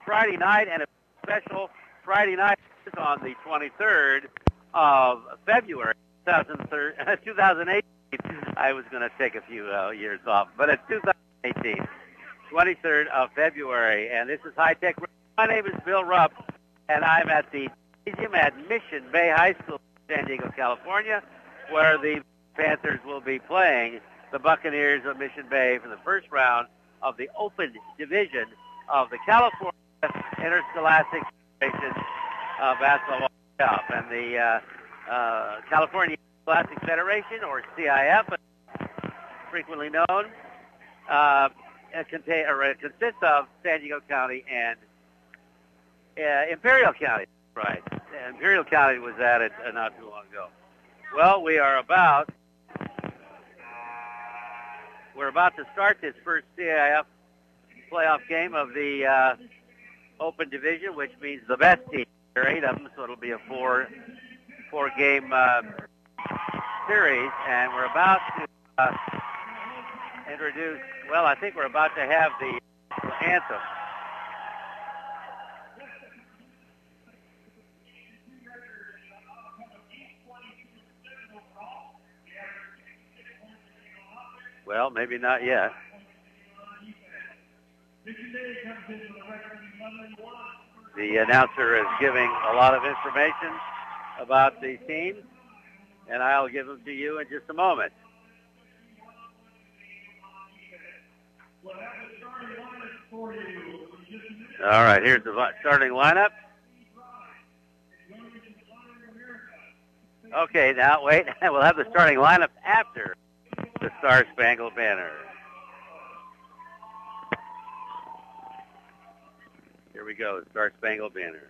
Friday night, and a special Friday night is on the 23rd of February, 2018. I was going to take a few years off, but it's 2018, 23rd of February, and this is High Tech. My name is Bill Rupp, and I'm at the gymnasium at Mission Bay High School, San Diego, California, where the Panthers will be playing the Buccaneers of Mission Bay for the first round of the Open Division of the California Interscholastic Federation Basketball Cup. And the California Interscholastic Federation, or CIF, frequently known, it consists of San Diego County and Imperial County. Right. Imperial County was added not too long ago. Well, we're about to start this first CIF playoff game of the Open Division, which means the best team. There are 8 of them, so it'll be a four-game series, and we're about to introduce. Well, I think we're about to have the anthem. Well, maybe not yet. The announcer is giving a lot of information about the teams, and I'll give them to you in just a moment. All right, here's the starting lineup. Okay, now wait. We'll have the starting lineup after the Star Spangled Banner. Here we go, the Star Spangled Banner.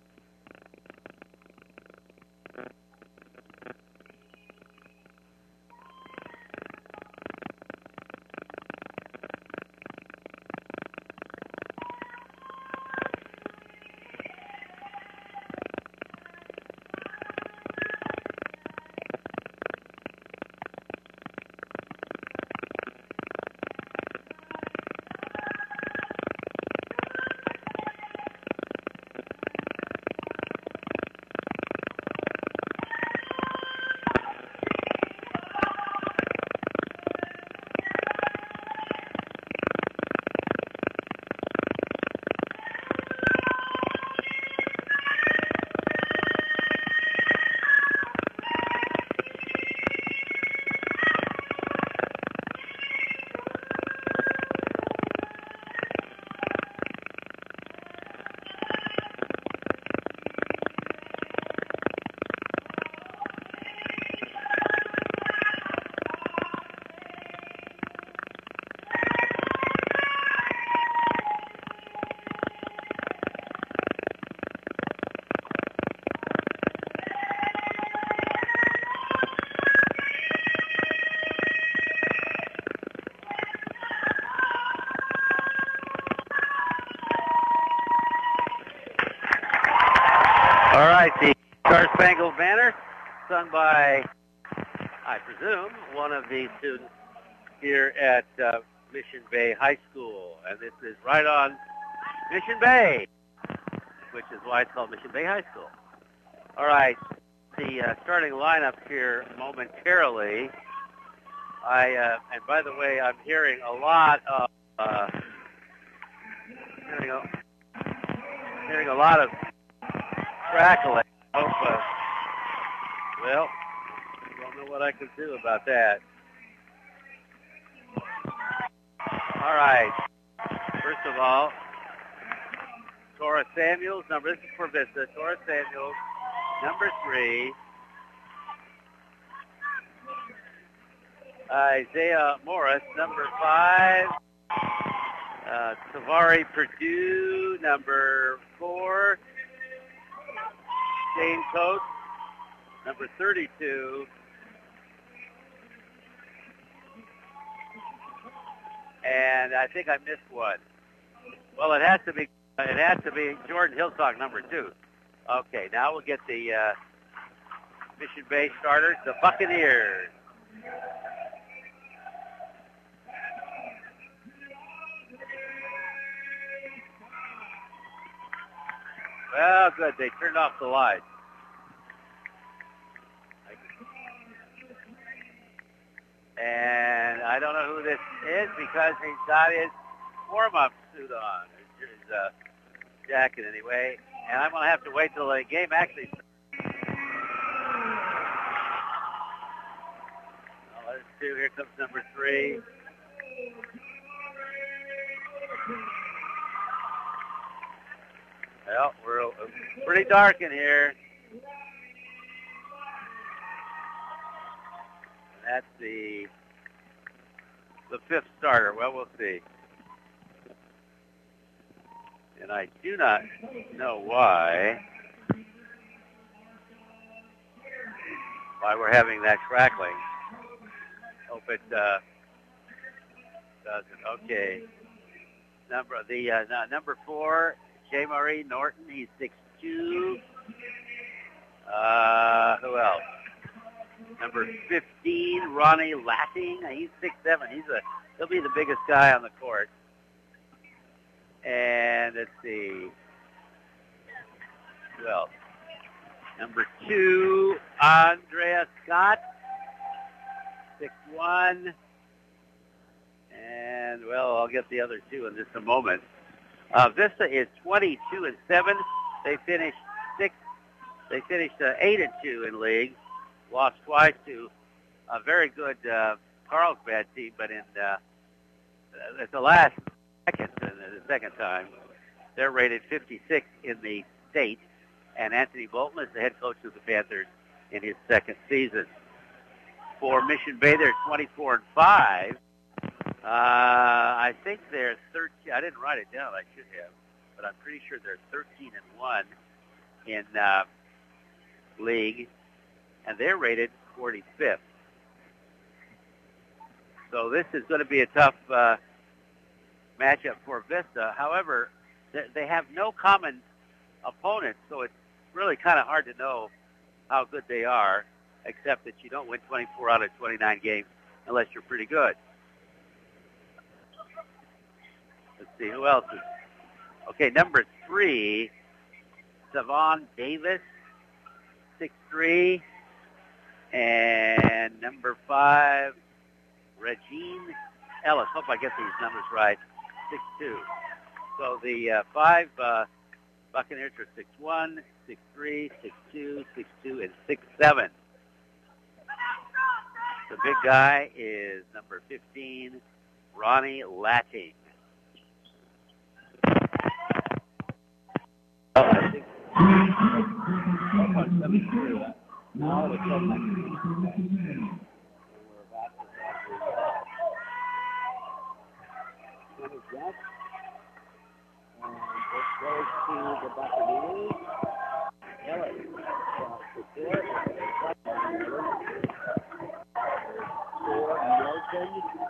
All right, the Star Spangled Banner, sung by, I presume, one of the students here at Mission Bay High School. And this is right on Mission Bay, which is why it's called Mission Bay High School. All right, the starting lineup here momentarily. And by the way, I'm hearing a lot of hearing a lot of crackling. I hope, well, I don't know what I can do about that. All right. First of all, Tora Samuels, this is for Vista. Tora Samuels, number 3. Isaiah Morris, number 5. Tavari Purdue, number 4. Shane Coates, number 32. And I think I missed one. Well, it has to be Jordan Hillstock, number 2. Okay, now we'll get the Mission Bay starters, the Buccaneers. Well, good. They turned off the lights. And I don't know who this is because he's got his warm-up suit on. His jacket, anyway. And I'm going to have to wait till the game actually starts. Well, there's 2. Here comes number 3. Well, we're pretty dark in here. That's the 5th starter. Well, we'll see. And I do not know why we're having that crackling. Hope it doesn't. Okay. Number 4, J. Marie Norton. He's 6'2". Who else? Number 15, Ronnie Latting. He's 6'7". He'll be the biggest guy on the court. And let's see. Who else? Number 2, Andrea Scott, 6'1". And, well, I'll get the other 2 in just a moment. Vista is 22-7. They finished 6th. They finished 8-2 in league. Lost twice to a very good Carlsbad team, but at the last second, the second time, they're rated 56 in the state. And Anthony Bolton is the head coach of the Panthers in his 2nd season. For Mission Bay, they're 24-5. I think they're 13. I didn't write it down. I should have, but I'm pretty sure they're 13-1 in league, and they're rated 45th. So this is going to be a tough matchup for Vista. However, they have no common opponents, so it's really kind of hard to know how good they are, except that you don't win 24 out of 29 games unless you're pretty good. Let's see, who else is... Okay, number 3, Savon Davis, 6'3". And number 5, Regine Ellis. Hope I get these numbers right, 6'2". So the 5 Buccaneers are 6'1", 6'3", 6'2", 6'2", and 6'7". The big guy is number 15, Ronnie Latting. Well, I think now the we're about to have the Jack. And it goes to the Buccaneers. Ellis across the court. For Milton.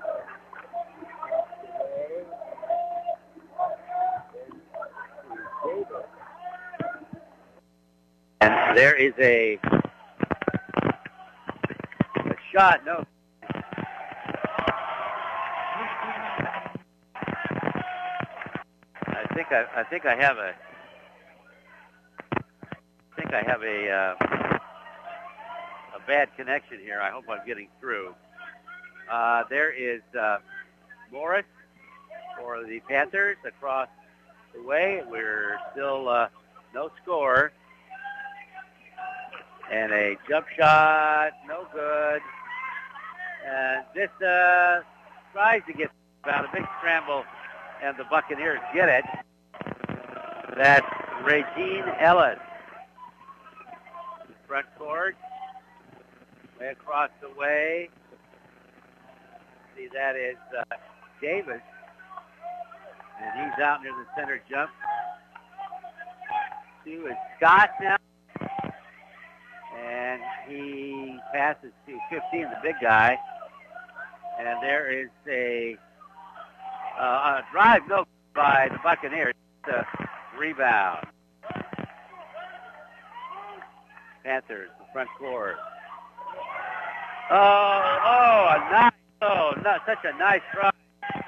And there is a shot. No. I think I have a bad connection here. I hope I'm getting through. There is Morris for the Panthers across the way. We're still no score. And a jump shot, no good. And this tries to get about a big scramble, and the Buccaneers get it. That's Regine Ellis. Front court, way across the way. See, that is Davis. And he's out near the center jump. 2 is Scott now. And he passes to 15, the big guy. And there is a drive no by the Buccaneers. Rebound. Panthers, the front court. Not such a nice try.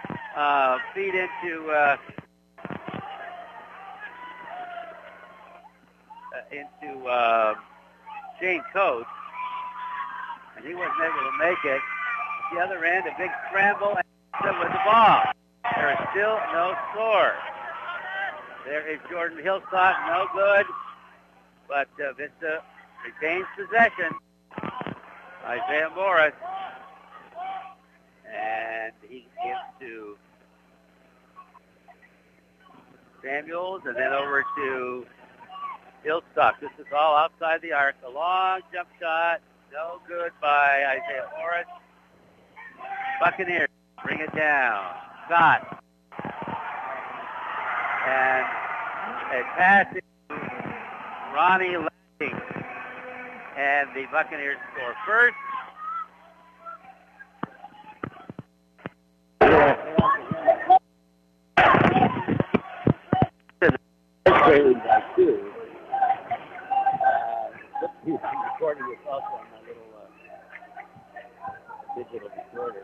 Feed into into Shane Coates, and he wasn't able to make it. At the other end, a big scramble and with the ball. There is still no score. There is Jordan Hillstock, no good, but Vista retains possession. Isaiah Morris, and he gives to Samuels, and then over to Hillstock. This is all outside the arc. A long jump shot, no good by Isaiah Morris. Buccaneers bring it down. Scott. And a pass to Ronnie Lanning. And the Buccaneers score first. Trailing by 2. Recording this also on my little digital recorder.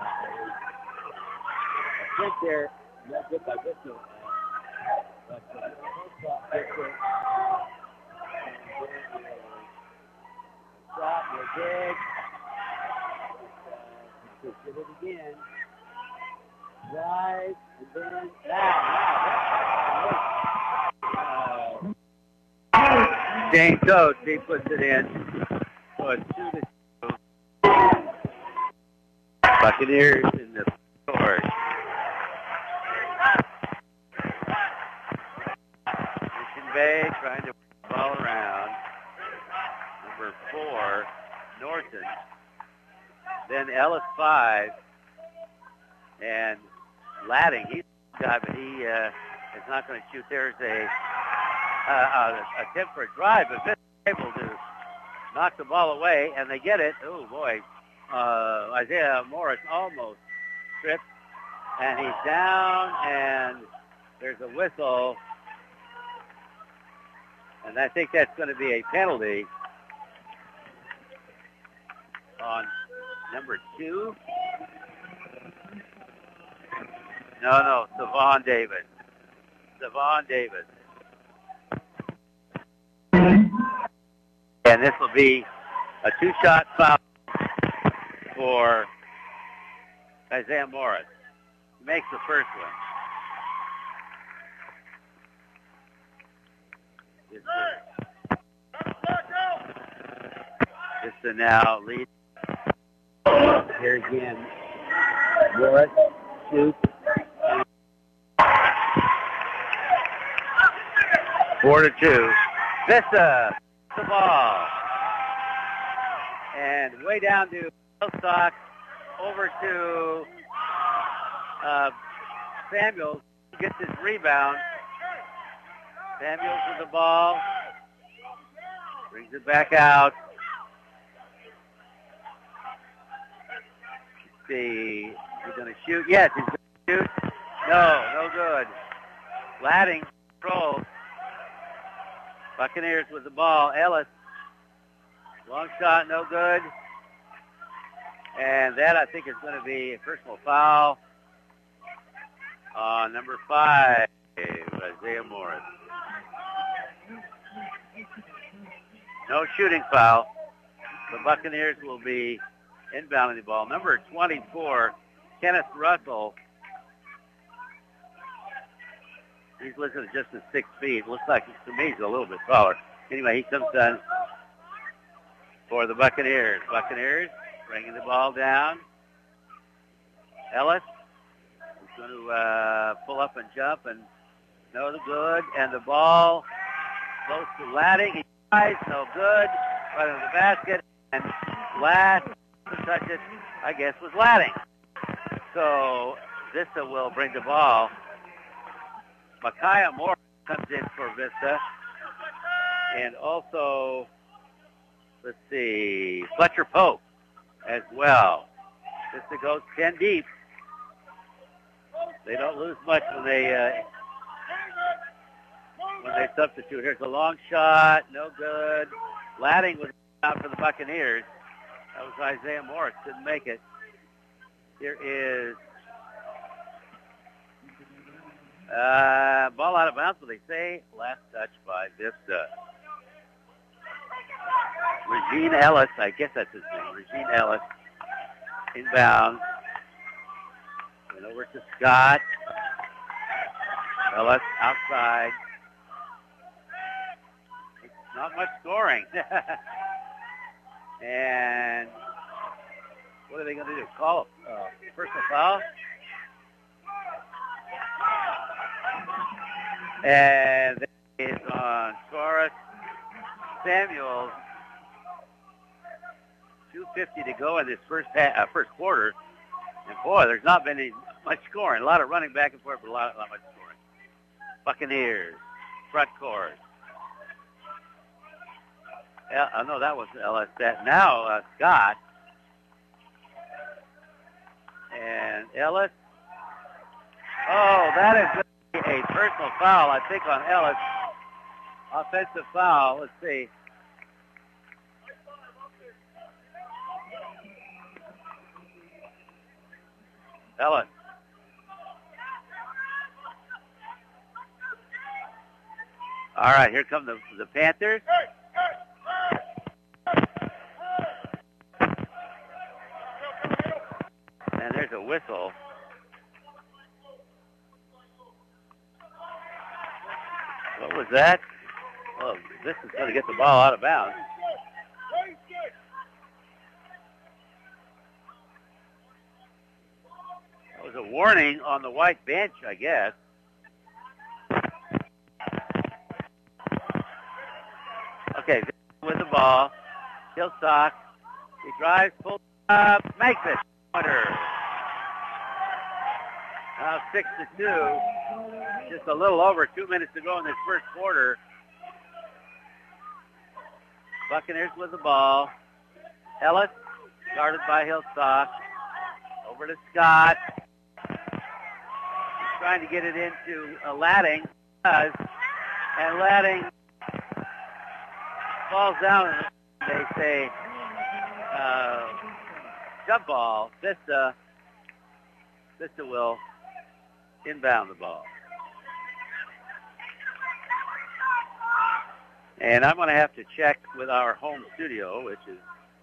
I think they're not good by Vista, but Hillstock gets it. Shot, no dig. Did it again. Drive, and then Shane Coates, he puts it in. So it's 2-2. Buccaneers in the score. Mission Bay trying to put the ball around. Number 4, Norton. Then Ellis 5. And Ladding, he's a guy, but he is not going to shoot. There's a attempt for a drive, but Vista is able to knock the ball away, and they get it. Oh, boy. Isaiah Morris almost tripped, and he's down, and there's a whistle. And I think that's going to be a penalty on number 2. No, Savon Davis. And this will be a 2-shot foul for Isaiah Morris. He makes the first one. Vista now lead. Here again, Morris shoots. 4-2. Vista, the ball. And way down to Hillstock, over to Samuels. He gets his rebound. Samuels with the ball. Brings it back out. Let's see. He's going to shoot. Yes, he's going to shoot. No good. Ladding controls. Buccaneers with the ball. Ellis. Long shot, no good. And that, I think, is going to be a personal foul on number 5, Isaiah Morris. No shooting foul. The Buccaneers will be inbounding the ball. Number 24, Kenneth Russell. He's listed at just at 6 feet. Looks like, to me, he's a little bit taller. Anyway, he comes down for the Buccaneers. Buccaneers bringing the ball down. Ellis is going to pull up and jump, and no good. And the ball close to Ladding. He tries, no good. Right in the basket. And last to touch it, I guess, was Ladding. So Vista will bring the ball. Micaiah Moore comes in for Vista. And also, let's see, Fletcher Pope as well. Vista goes 10 deep. They don't lose much when they substitute. Here's a long shot, no good. Ladding was out for the Buccaneers. That was Isaiah Morris, didn't make it. Here is ball out of bounds, but they say last touch by Vista. Regine Ellis, I guess that's his name, Regine Ellis, inbound. And over to Scott. Ellis outside. Not much scoring. And what are they going to do? Call personal foul? And it's on Taurus Samuels. 2:50 to go in this first quarter. And boy, there's not been much scoring. A lot of running back and forth, but not much scoring. Buccaneers, front court. No, that was Ellis. Now Scott. And Ellis. Oh, that is going to be a personal foul, I think, on Ellis. Offensive foul. Let's see. Ellis. All right, here come the Panthers. And there's a whistle. What was that? Oh, this is going to get the ball out of bounds. That was a warning on the white bench, I guess. Okay, with the ball. Hillstock. He drives, pulls up, makes it. Pointer. Now 6-2. Just a little over 2 minutes to go in this first quarter. Buccaneers with the ball. Ellis, guarded by Hillstock. Over to Scott. He's trying to get it into Latting. And Latting falls down, and they say jump ball. Vista will inbound the ball. And I'm going to have to check with our home studio, which is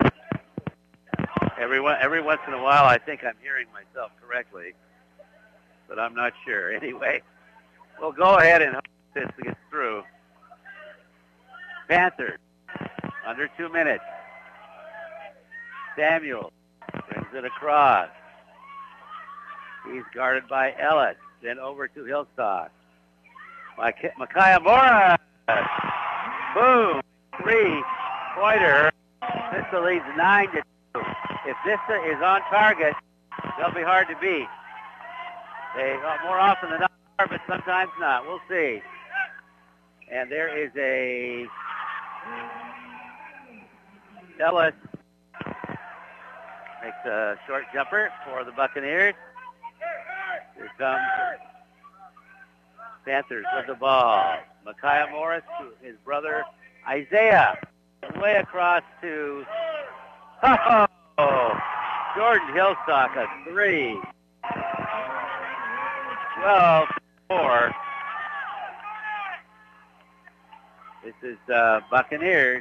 every once in a while I think I'm hearing myself correctly, but I'm not sure. Anyway, we'll go ahead and hope this gets through. Panthers, under 2 minutes. Samuel brings it across. He's guarded by Ellis. Then over to Hillstock. Micaiah Morris. Boom. 3-pointer. Vista leads 9-2. If Vista is on target, they'll be hard to beat. They more often than not are, but sometimes not. We'll see. And there is a Ellis makes a short jumper for the Buccaneers. Here comes Panthers with the ball. Micaiah Morris to his brother Isaiah. Way across to Jordan Hillstock, a 3. 12-4. This is Buccaneers.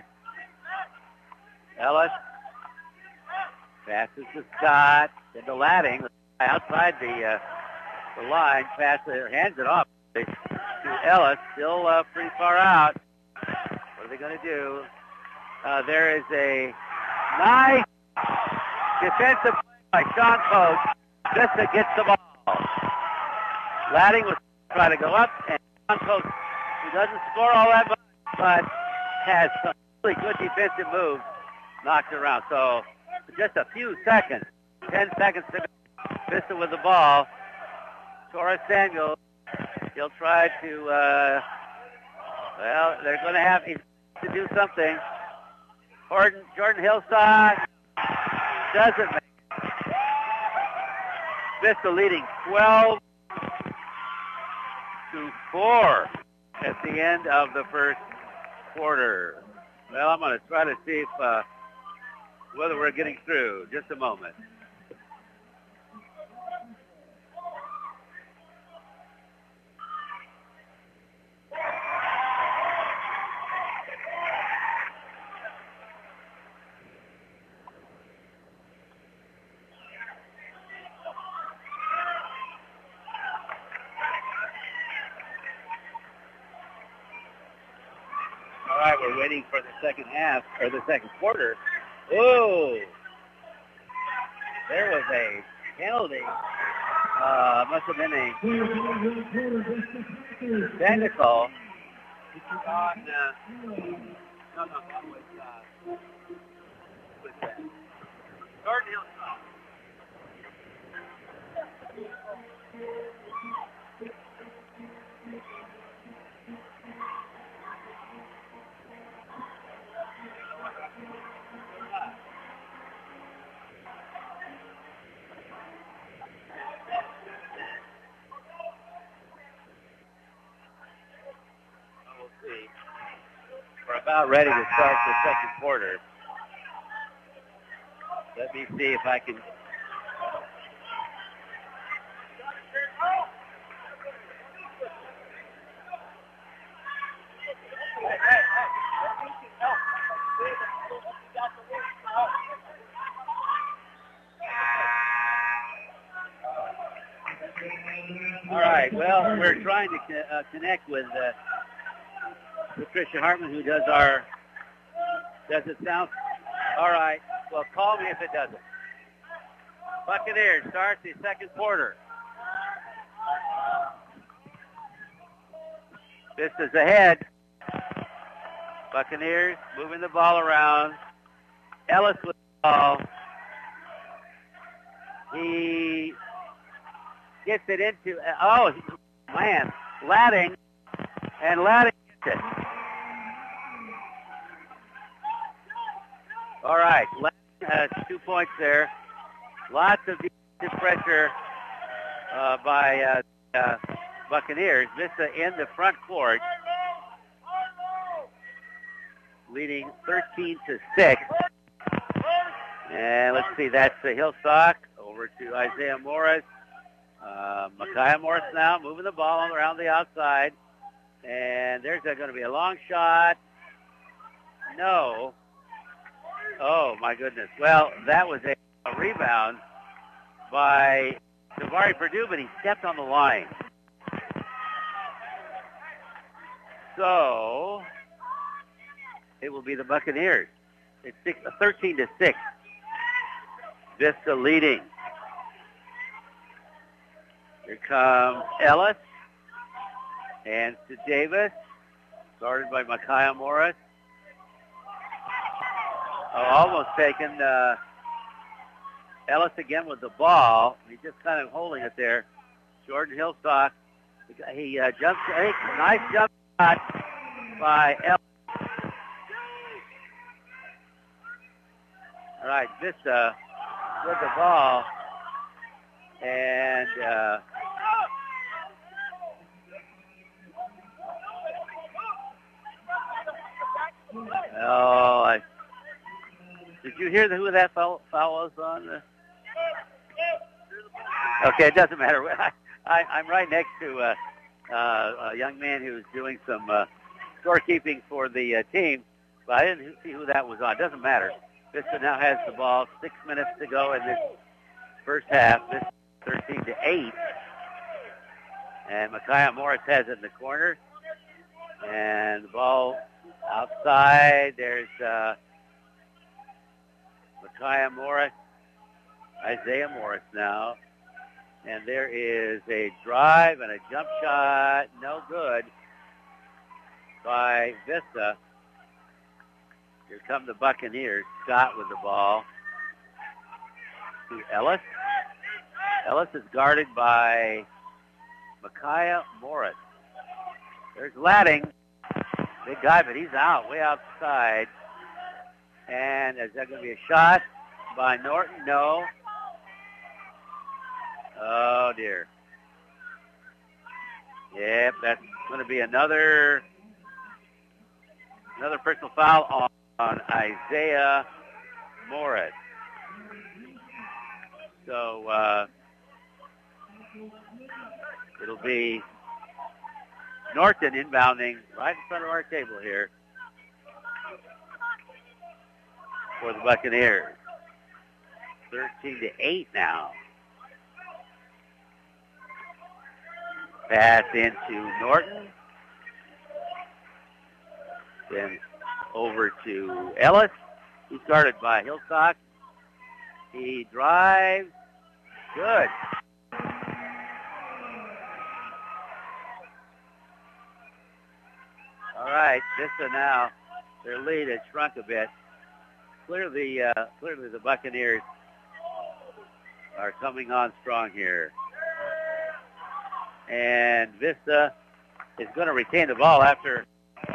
Ellis passes to Scott, then to Latting, outside the line, hands it off to Ellis, still pretty far out. What are they going to do? There is a nice defensive play by Sean Coates. Vista gets the ball. Latting was trying to go up, and Sean Coates, who doesn't score all that much, but has some really good defensive moves, knocked around. So just a few seconds, 10 seconds to go. Vista with the ball. Taurus Samuel, he'll try to, they're going to have to do something. Jordan Hillstock doesn't make it. Vista leading 12-4 at the end of the first quarter. Well, I'm going to try to see if whether we're getting through. Just a moment. right, we're waiting for the second half, or the second quarter. Whoa! There was a penalty. Must have been a technical on, no, that was that. Jordan Hillsong. We'll see. We're about ready to start the second quarter. Let me see if I can. All right. Well, we're trying to connect with Patricia Hartman, who does our. Does it sound? All right. Well, call me if it doesn't. Buccaneers start the second quarter. This is ahead. Buccaneers moving the ball around. Ellis with the ball. He gets it into, Latting, and Latting gets it. All right, Latting has 2 points there. Lots of defensive pressure by Buccaneers. Vista in the front court, leading 13-6. And let's see, that's Hillstock over to Isaiah Morris. Micaiah Morris now moving the ball around the outside. And there's going to be a long shot. No. Oh, my goodness. Well, that was a rebound by Tavari Purdue, but he stepped on the line. So it will be the Buccaneers. It's 13-6. Vista leading. Here comes Ellis. Hands to Davis. Started by Micaiah Morris. Almost taken. Ellis again with the ball. He's just kind of holding it there. Jordan Hillstock. He jumps. Nice jump shot by Ellis. All right, Vista with the ball. And did you hear who that foul was on? Okay, it doesn't matter. I'm right next to a young man who's doing some scorekeeping for the team, but I didn't see who that was on. It doesn't matter. Vista now has the ball. 6 minutes to go in this first half. This 13-8. And Micaiah Morris has it in the corner. And the ball outside. There's Micaiah Morris. Isaiah Morris now. And there is a drive and a jump shot. No good by Vista. Here come the Buccaneers. Scott with the ball to Ellis. Ellis is guarded by Micaiah Morris. There's Latting. Big guy, but he's out, way outside. And is that going to be a shot by Norton? No. Oh, dear. Yep, that's going to be another personal foul on Isaiah Morris. So it'll be Norton inbounding right in front of our table here for the Buccaneers. 13-8 now. Pass into Norton. Then over to Ellis. He's guarded by Hillstock. He drives. Good. All right, Vista now, their lead has shrunk a bit. Clearly the Buccaneers are coming on strong here. And Vista is going to retain the ball after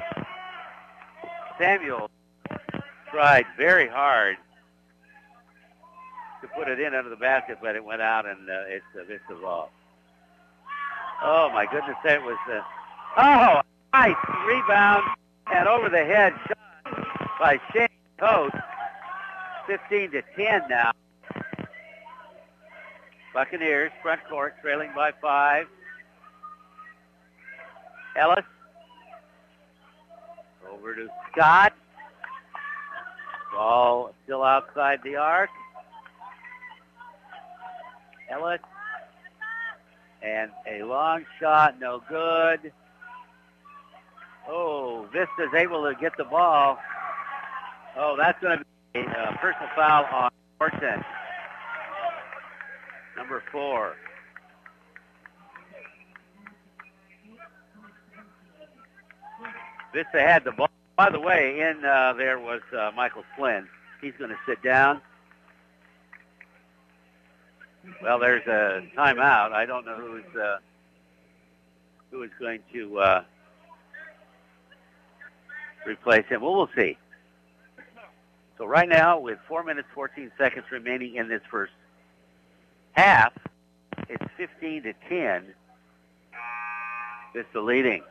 Samuel tried very hard to put it in under the basket, but it went out, and it's a Vista ball. Oh, my goodness, that was nice rebound and over the head shot by Shane Coates. 15-10 now. Buccaneers, front court, trailing by 5. Ellis. Over to Scott. Ball still outside the arc. Ellis. And a long shot, no good. Oh, Vista's able to get the ball. Oh, that's going to be a personal foul on Norton. Number 4. Vista had the ball. By the way, in there was Michael Flynn. He's going to sit down. Well, there's a timeout. I don't know who is going to replace him. Well, we'll see. So right now, with 4 minutes, 14 seconds remaining in this first half, it's 15-10. Vista leading.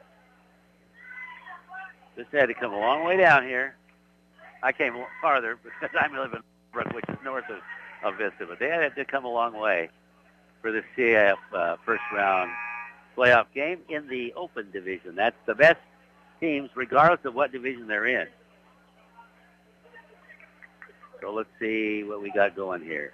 Vista had to come a long way down here. I came farther because I live in Brook, which is north of Vista, but they had to come a long way for the CAF first round playoff game in the open division. That's the best teams, regardless of what division they're in. So let's see what we got going here.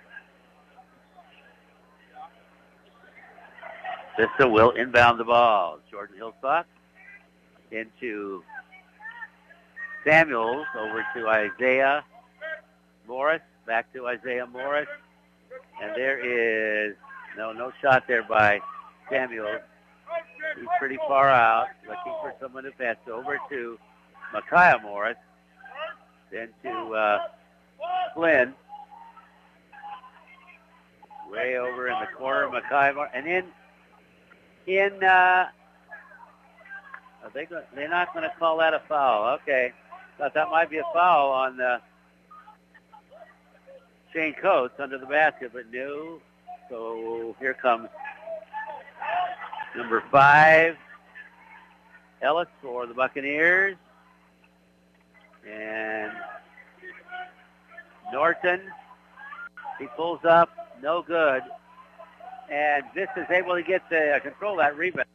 Vista will inbound the ball. Jordan Hillstock into Samuels, over to Isaiah Morris, back to Isaiah Morris. And there is no shot there by Samuels. He's pretty far out, looking for someone to pass over to Micaiah Morris. Then to Flynn. Way over in the corner, Micaiah Morris. And they're not going to call that a foul. Okay. Thought that might be a foul on Shane Coates under the basket, but no. So here comes number 5, Ellis for the Buccaneers. And Norton, he pulls up, no good. And Vista is able to get the control that rebound.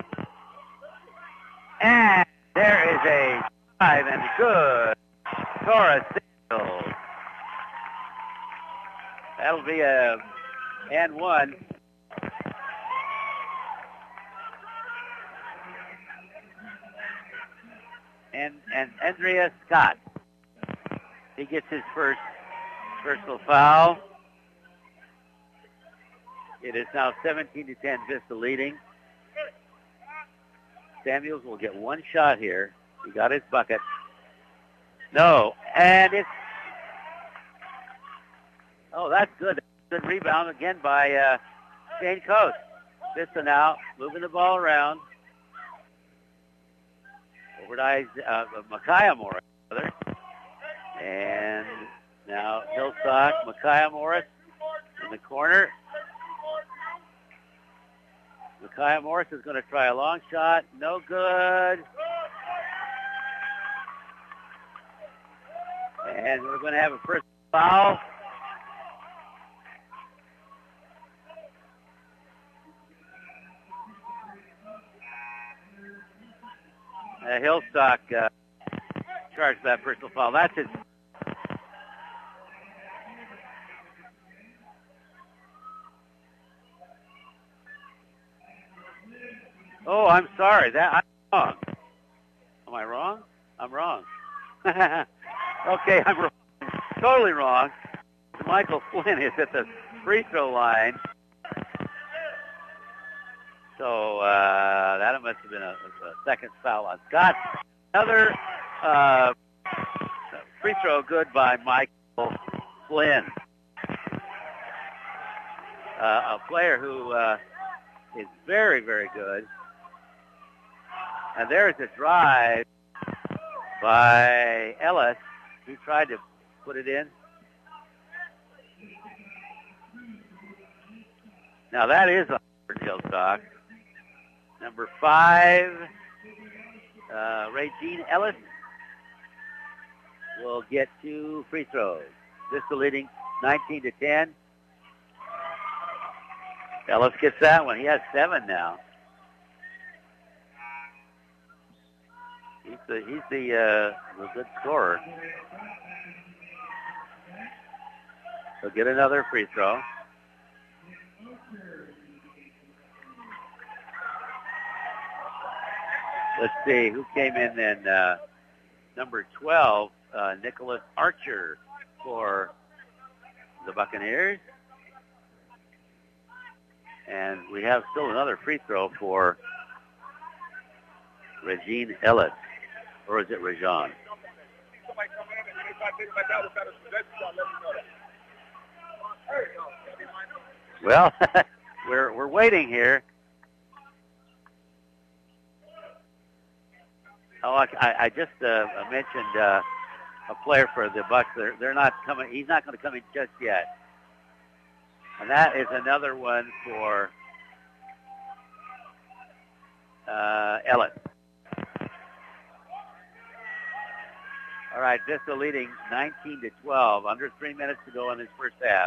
And there is a drive and good. Torres Sandals. That'll be a and 1. And Andrea Scott. He gets his first personal foul. It is now 17-10, Vista leading. Samuels will get one shot here. He got his bucket. No, and it's... Oh, that's good. Good rebound again by Shane Coates. Vista now moving the ball around. Over to Micaiah Morris. And now Hillstock, Micaiah Morris in the corner. Micaiah Morris is going to try a long shot. No good. And we're going to have a first foul. Hillstock charged that personal foul. That's his. Oh, I'm sorry. I'm wrong. Am I wrong? I'm wrong. Okay, I'm wrong. Totally wrong. Michael Flynn is at the free throw line. So that must have been a second foul on Scott. Another free throw good by Michael Flynn. A player who is very, very good. And there's a drive by Ellis, who tried to put it in. Now that is on Hillstock. Number 5, Regine Ellis will get 2 free throws. Vista leading 19-10. Ellis gets that one. He has 7 now. He's the good scorer. He'll get another free throw. Let's see who came in then. Number 12, Nicholas Archer for the Buccaneers. And we have still another free throw for Regine Ellis. Or is it Rajon? Well, we're waiting here. Oh, I just mentioned a player for the Bucks. They're not coming. He's not going to come in just yet. And that is another one for Ellis. All right, Vista leading 19-12. Under 3 minutes to go in this first half.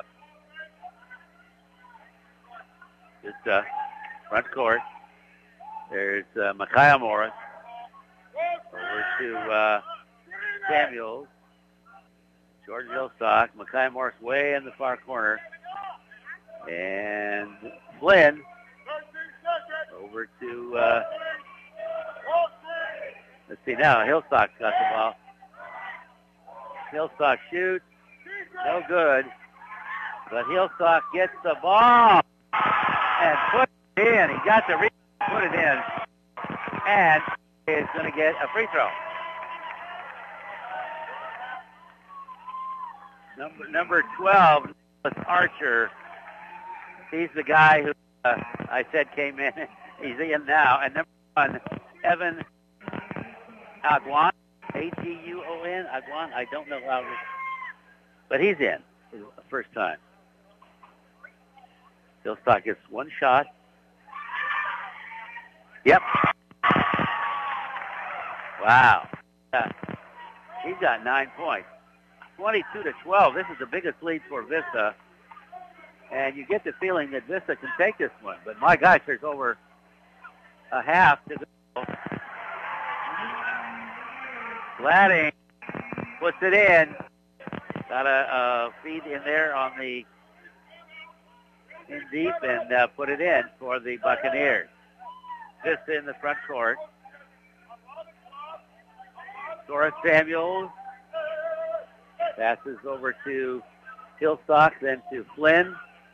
Just front court. There's Micaiah Morris. Over to Samuels. Jordan Hillstock. Micaiah Morris way in the far corner. And Flynn over to, let's see now, Hillstock's got the ball. Hillstock shoots. No good. But Hillstock gets the ball and put it in. He got the rebound, put it in, and is going to get a free throw. Number 12, Nicholas Archer. He's the guy who I said came in. He's in now. And number 1, Evan Aguan, Aguon. Aguan. I don't know how, but he's in for the first time. Hillstock gets one shot. Yep. Wow. He's got 9 points. 22-12. This is the biggest lead for Vista. And you get the feeling that Vista can take this one. But my gosh, there's over a half to go. Gladding puts it in. Got a feed in there on the in deep and put it in for the Buccaneers. Vista in the front court. Dora Samuels passes over to Hillstock, then to Flynn.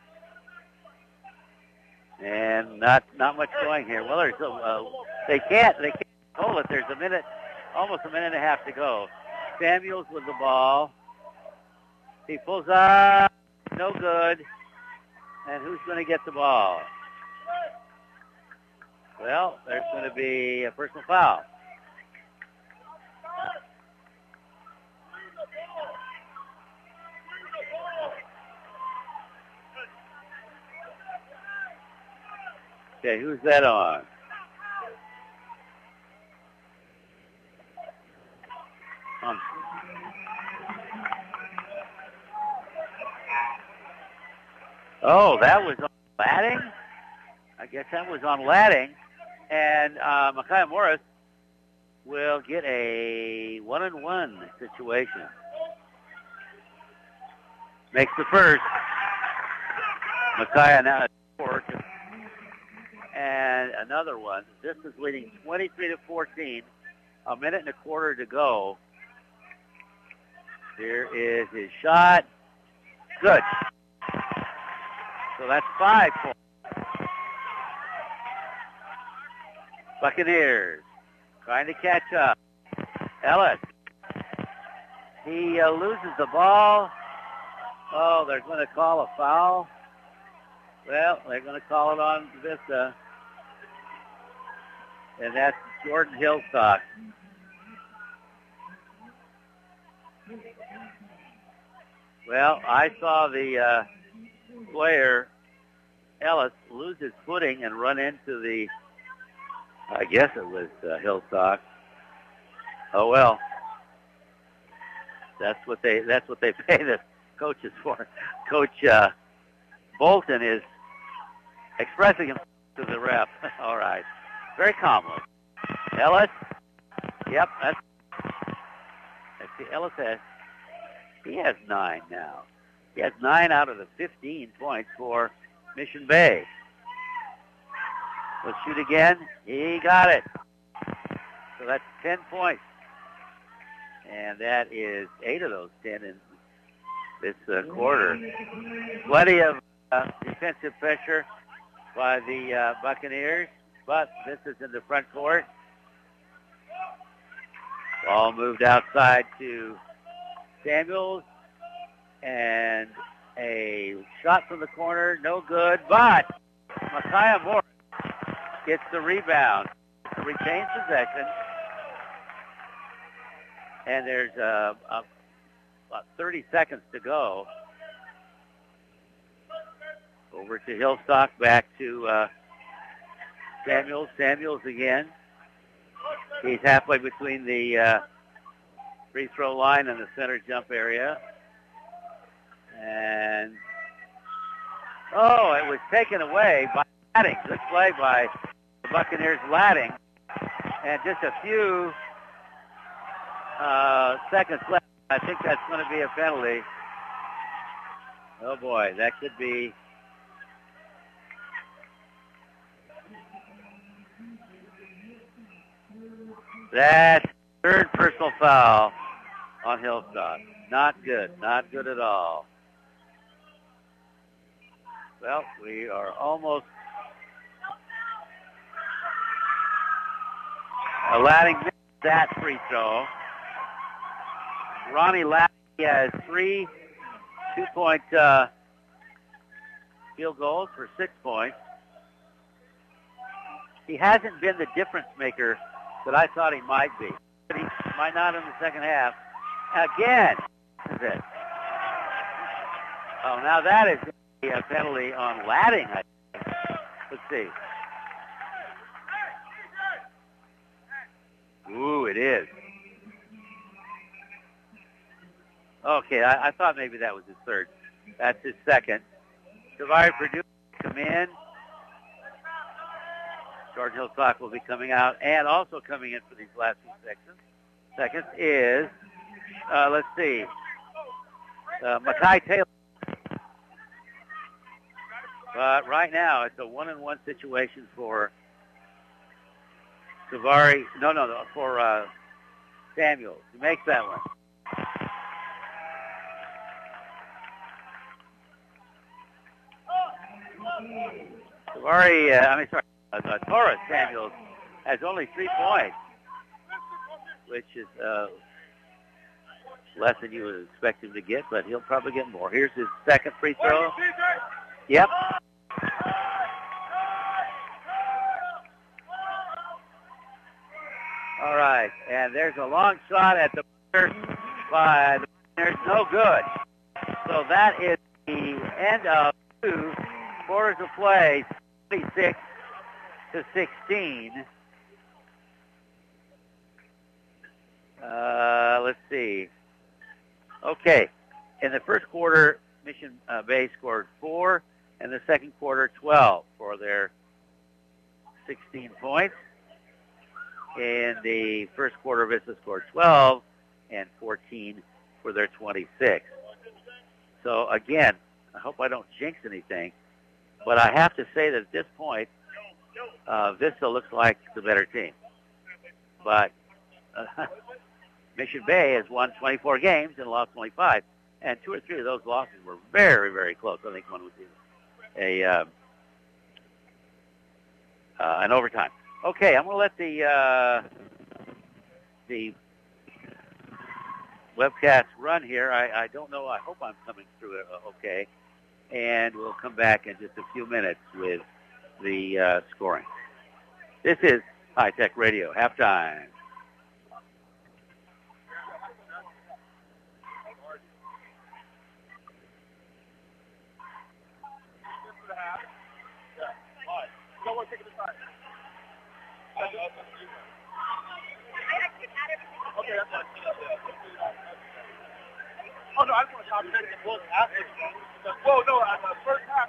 And not much going here. Well, there's they can't hold it. There's almost a minute and a half to go. Samuels with the ball. He pulls up, no good. And who's going to get the ball? Well, there's going to be a personal foul. Okay, who's that on? Oh, that was on Ladding? I guess that was on Ladding. And Micaiah Morris will get a 1-on-1 situation. Makes the first. Micaiah now at 4. And another one. This is leading 23-14. A minute and a quarter to go. Here is his shot. Good. So that's 5 points. Buccaneers trying to catch up. Ellis. He loses the ball. Oh, they're going to call a foul. Well, they're going to call it on Vista. And that's Jordan Hillstock. Well, I saw the player, Ellis, lose his footing and run into the, I guess it was Hillstock. Oh, well. That's what they pay the coaches for. Coach Bolton is expressing himself to the ref. All right. Very calmly. Ellis. Yep. Let's see. Ellis he has 9 now. He has 9 out of the 15 points for Mission Bay. Let's shoot again. He got it. So that's 10 points. And that is 8 of those 10 in this quarter. Plenty of defensive pressure by the Buccaneers, but this is in the front court. Ball moved outside to Samuels, and a shot from the corner, no good, but Micaiah Morris gets the rebound, retains possession, and there's about 30 seconds to go. Over to Hillstock, back to Samuels. Samuels again. He's halfway between the free throw line and the center jump area. And, it was taken away by Latting. Good play by the Buccaneers Latting. And just a few seconds left. I think that's going to be a penalty. Oh, boy, that could be. That's third personal foul on Hillstock. Not good. Not good at all. Well, we are almost. Latting missed that free throw. Ronnie Latting has 3 two-point field goals for 6 points. He hasn't been the difference maker that I thought he might be. But he might not in the second half. Again, is it? Oh, now that is a penalty on Latting, I think. Let's see. Ooh, it is. Okay, I thought maybe that was his third. That's his second. Tavari Purdue come in. Jordan Hillstock will be coming out, and also coming in for these last few seconds is, let's see, Makai Taylor. But right now, it's a 1-on-1 situation for Tavari. No, for Samuels. He makes that one. Torres Samuels has only 3 points, which is less than you would expect him to get, but he'll probably get more. Here's his second free throw. Yep. All right, and there's a long shot at the by the Buccaneers. No good. So that is the end of 2 quarters of play, 26-16. Let's see. Okay, in the first quarter, Mission Bay scored 4, and the second quarter 12 for their 16 points. In the first quarter, Vista scored 12 and 14 for their 26. So again, I hope I don't jinx anything, but I have to say that at this point, Vista looks like the better team. But Mission Bay has won 24 games and lost only 5. And 2 or 3 of those losses were very, very close. I think one was an overtime. Okay, I'm going to let the webcast run here. I don't know. I hope I'm coming through it okay. And we'll come back in just a few minutes with the scoring. This is High Tech Radio, halftime. Okay, that's fine. Oh, no, I just want to copy that and look after it. Whoa, no, the first half.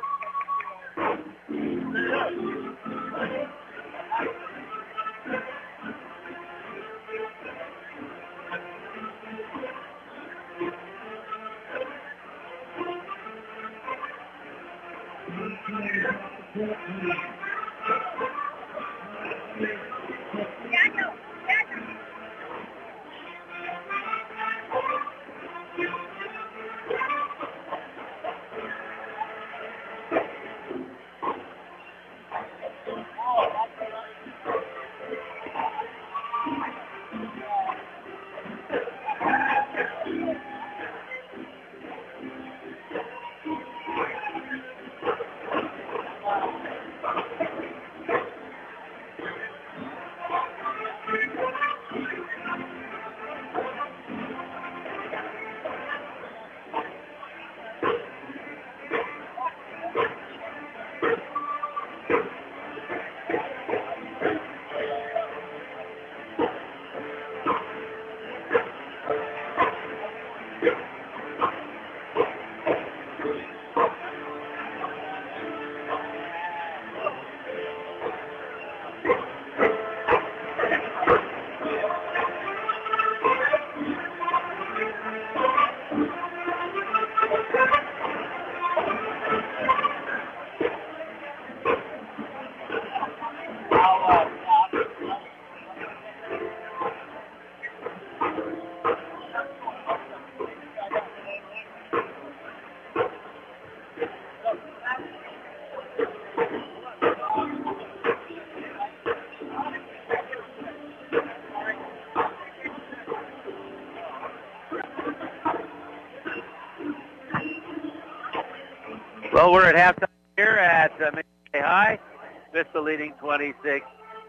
Well, we're at halftime here at Mission Bay High. Vista leading 26-16,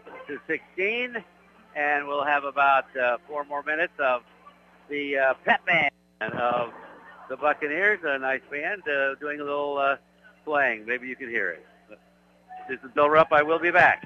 and we'll have about 4 more minutes of the pep band of the Buccaneers, a nice band, doing a little playing. Maybe you can hear it. This is Bill Rupp. I will be back.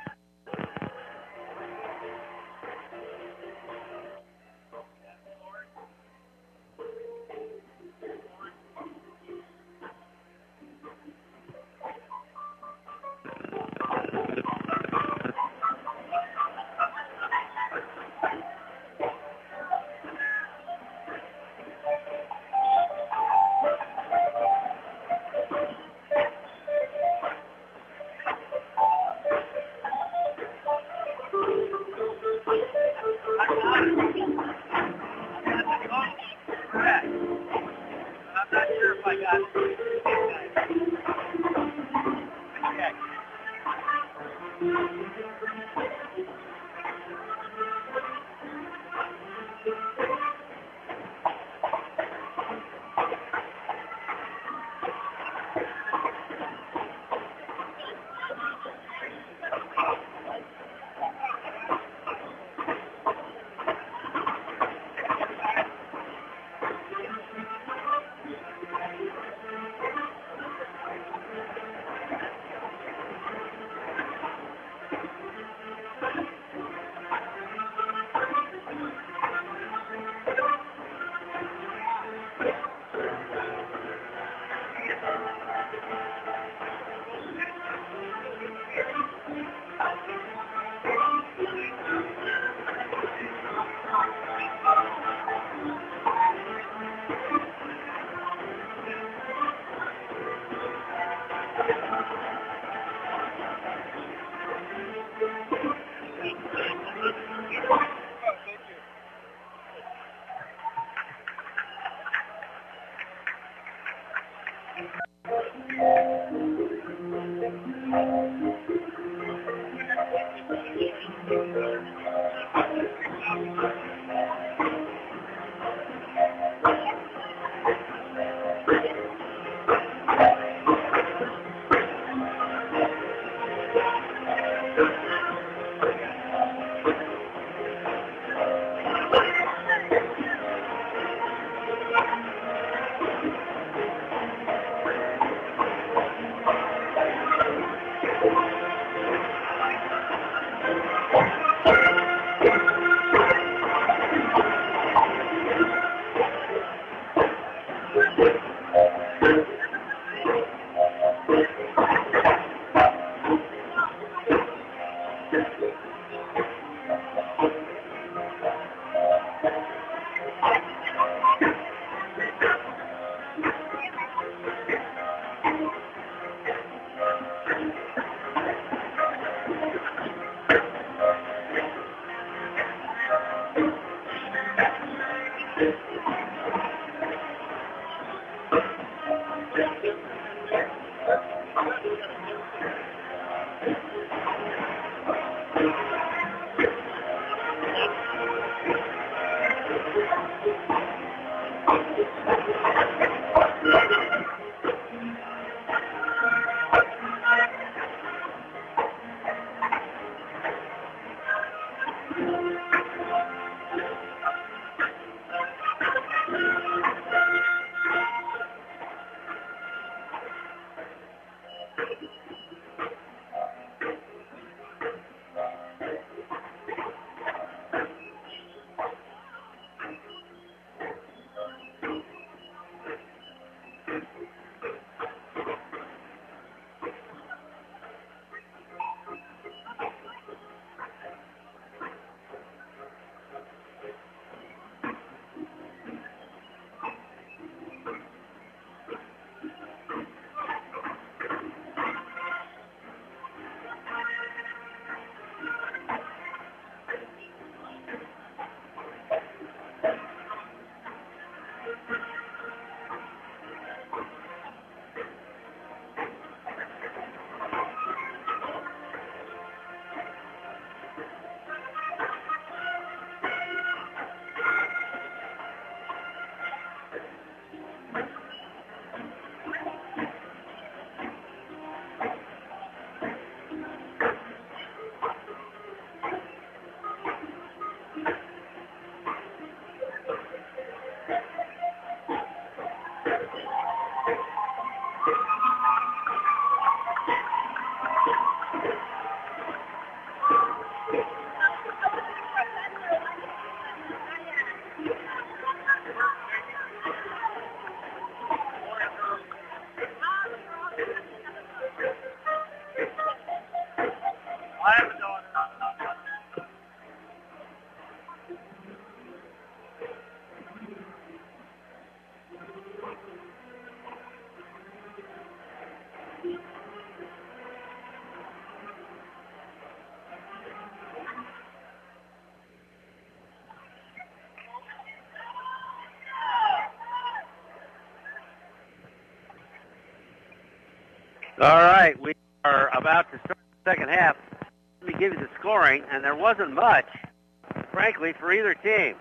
All right, we are about to start the second half. Let me give you the scoring, and there wasn't much, frankly, for either team.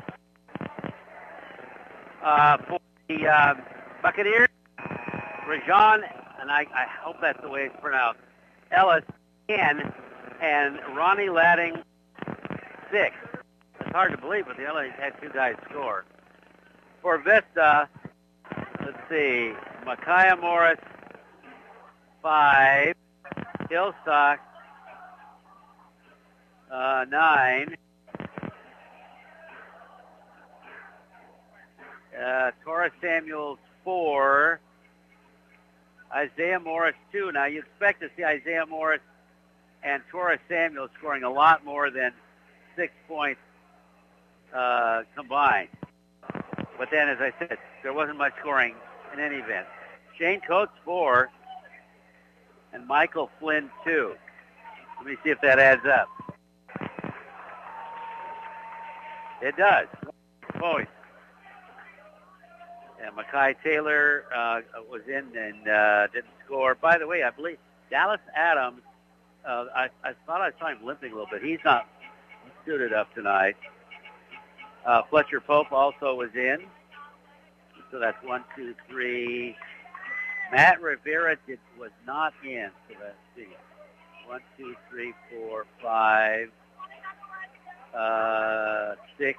For the Buccaneers, Rajon, and I hope that's the way it's pronounced, Ellis, 10, and Ronnie Ladding, 6. It's hard to believe, but they only had 2 guys score. For Vista, let's see, Micaiah Morris, 5, Hillstock, 9, Torres Samuels, 4, Isaiah Morris, 2. Now, you expect to see Isaiah Morris and Torres Samuels scoring a lot more than 6 points combined. But then, as I said, there wasn't much scoring in any event. Shane Coates, 4, and Michael Flynn, 2. Let me see if that adds up. It does. Points. And Mackay Taylor was in and didn't score. By the way, I believe Dallas Adams, I thought I saw him limping a little bit. He's not suited up tonight. Fletcher Pope also was in. So that's 1, 2, 3. Matt Rivera was not in. So let's see. 1, 2, 3, 4, 5, 6,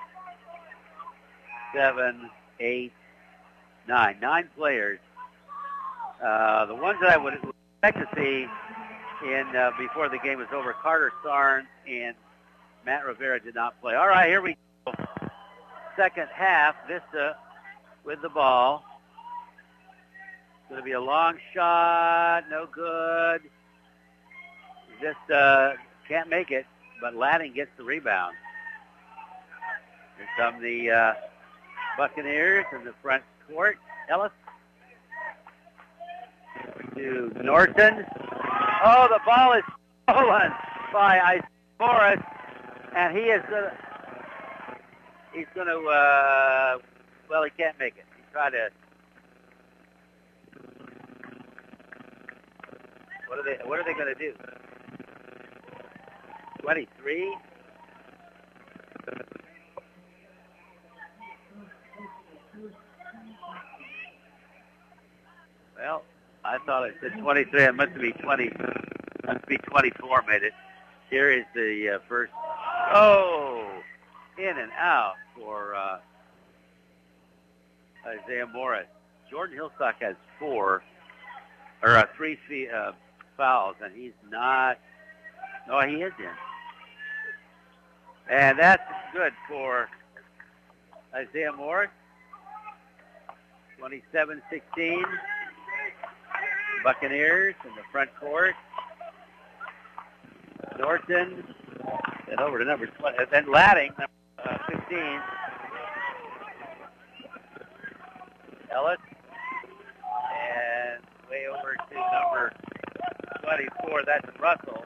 7, 8, 9. 9 players. The ones that I would expect to see in before the game was over, Carter Sarn and Matt Rivera did not play. All right, here we go. Second half, Vista with the ball. It's going to be a long shot, no good. Vista can't make it, but Ladding gets the rebound. Here come the Buccaneers in the front court. Ellis to Norton. Oh, the ball is stolen by Isaiah Morris, and he's going to Well, he can't make it. He tried to. What are they going to do? 23? Well, I thought it said 23. It must be 20. Must be 24 made it. Here is the first. Oh, in and out for Isaiah Morris. Jordan Hillstock has three fouls, and he's not. No, he is in. And that's good for Isaiah Morris. 27-16. Buccaneers in the front court. Norton, and over to number 20, and then Latting, number 15. Ellis, and way over to number 24, that's Russell.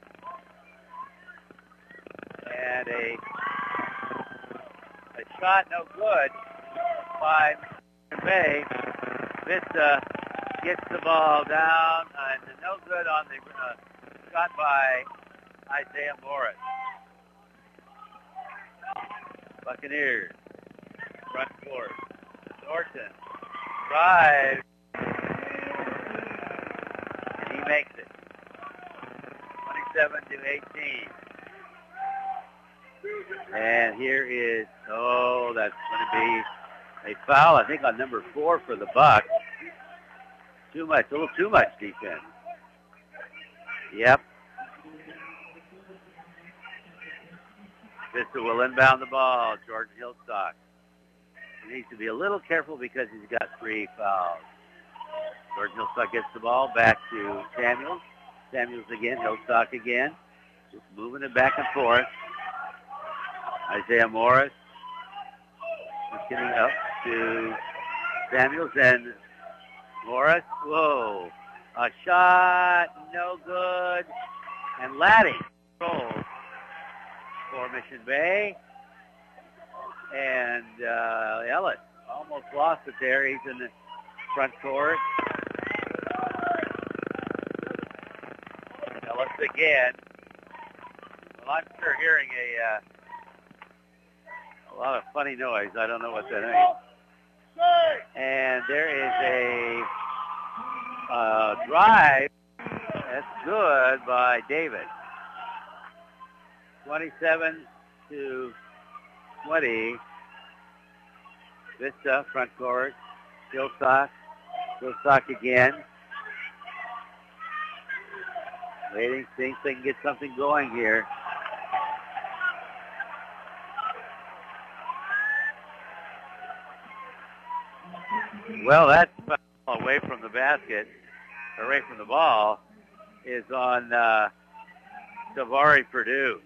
And a shot no good by Bay. Vista gets the ball down, and no good on the shot by Isaiah Morris. Buccaneers, front court. Norton drives, and he makes it. 27-18. And here is, that's going to be a foul, I think, on number 4 for the Bucs. A little too much defense. Yep. Vista will inbound the ball. Jordan Hillstock. He needs to be a little careful because he's got 3 fouls. Jordan Hillstock gets the ball back to Samuels. Samuels again, Hillstock again. Just moving it back and forth. Isaiah Morris is getting up to Samuels and Morris. Whoa. A shot, no good. And Latting rolls for Mission Bay. And Ellis almost lost it there. He's in the front court. Ellis again. Well, I'm sure hearing a lot of funny noise. I don't know what that means. And there is a drive. That's good by David. 27-20. Vista, front court. Hillstock again. Waiting, seeing if they can get something going here. Well, that foul away from the basket, away from the ball, is on Tavari Purdue.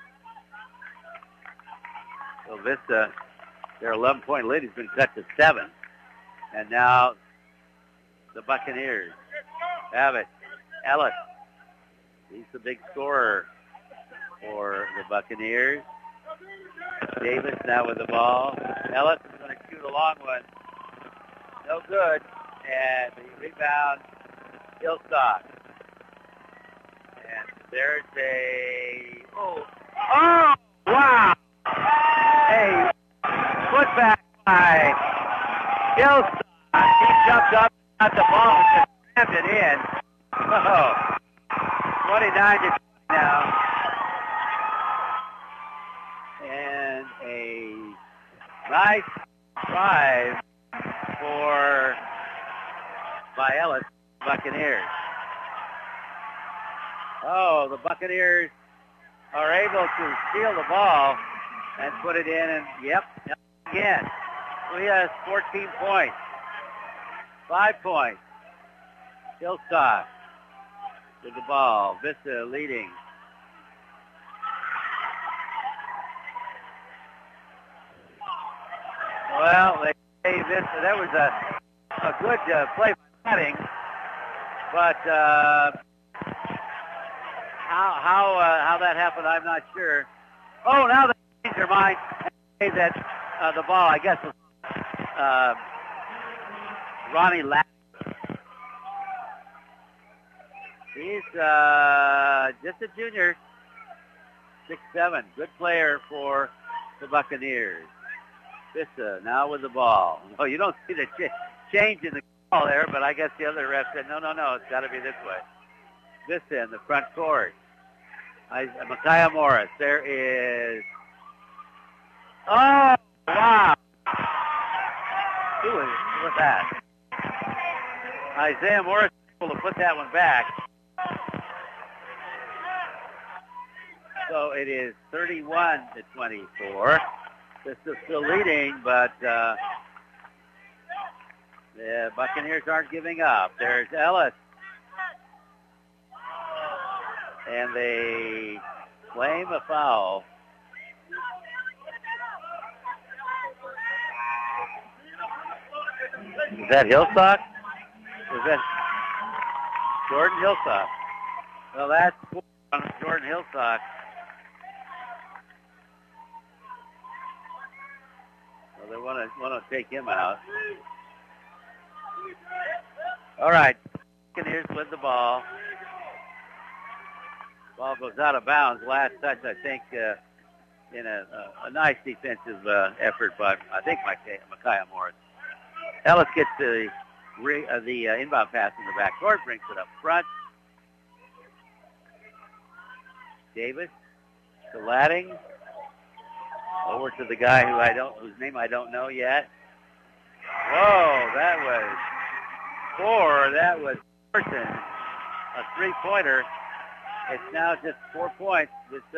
So Vista, their 11-point lead has been cut to 7. And now the Buccaneers have it. Ellis, he's the big scorer for the Buccaneers. Davis now with the ball. Ellis is going to shoot a long one. No good. And the rebound, Hillstock. And there's wow! A putback by Hillstock. He jumped up, got the ball, and just rammed it in. 29-20 now. And a nice drive by Ellis, Buccaneers. The Buccaneers are able to steal the ball and put it in, and again. So he has 14 points. 5 points. Hillstock with the ball. Vista leading. Well, they say Vista. That was a good play by Latting, but how that happened, I'm not sure. Oh, now they changed their mind and say that the ball, I guess, was Ronnie Lapp. He's just a junior, 6'7", good player for the Buccaneers. Vista now with the ball. Oh, you don't see the change in the call there, but I guess the other ref said, no, it's got to be this way. Vista in the front court. Micaiah Morris. There is... Oh, wow. Who was that? Isaiah Morris able to put that one back. So it is 31-24. This is still leading, but the Buccaneers aren't giving up. There's Ellis. And they claim a foul. Is that Hillsock? Is that Jordan Hillsock? Well, that's Jordan Hillsock. Well, they want to take him out. All right, Buccaneers with the ball. Ball goes out of bounds. Last touch, I think, in a nice defensive effort by, I think, Micaiah Morris. Ellis gets the inbound pass in the backcourt, brings it up front. Davis to Latting. Over to the guy whose name I don't know yet. Whoa, that was 4. That was Thorson. A three-pointer. It's now just 4 points.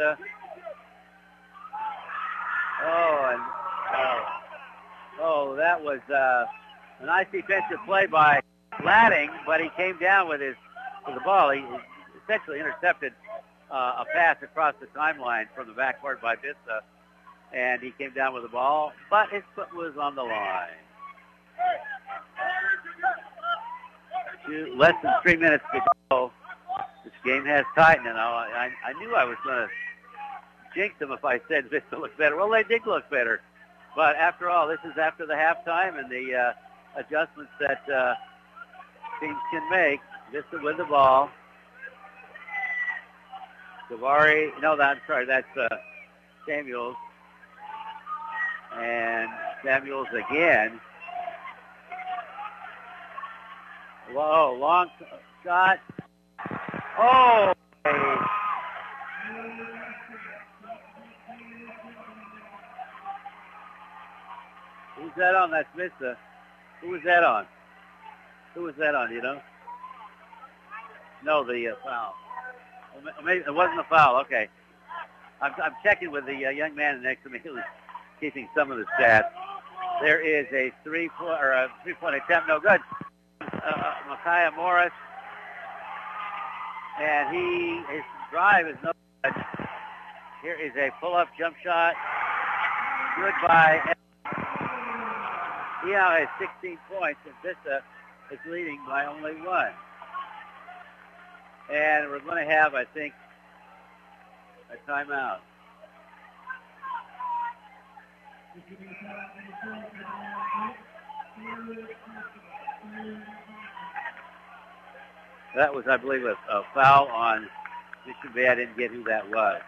That was a nice defensive play by Latting, but he came down with the ball. He essentially intercepted a pass across the timeline from the backcourt by Vista, and he came down with the ball, but his foot was on the line. Less than 3 minutes to go. This game has tightened, and I knew I was going to jinx them if I said Vista looked better. Well, they did look better. But after all, this is after the halftime and the adjustments that teams can make. Vista with the ball. Davari, that's Samuels. And Samuels again. Whoa, long shot. Oh! Who's that on? That's Vista. Who was that on? Who was that on, you know? No, the foul. Maybe it wasn't a foul. Okay. I'm checking with the young man next to me who's keeping some of the stats. There is a three-point attempt. No good. Micaiah Morris. And his drive is no good. Here is a pull-up jump shot. Good by. He now has 16 points, and Vista is leading by only 1. And we're going to have, I think, a timeout. That was, I believe, a foul on Mission Bay. I didn't get who that was.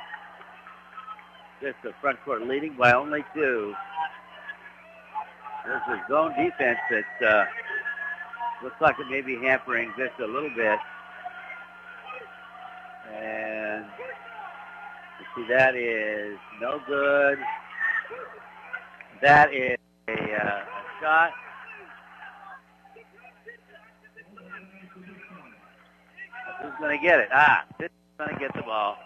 Just the front court leading by only 2. There's a zone defense that looks like it may be hampering Vista a little bit. And you see that is no good. That is a shot. Who's going to get it? This is going to get the ball.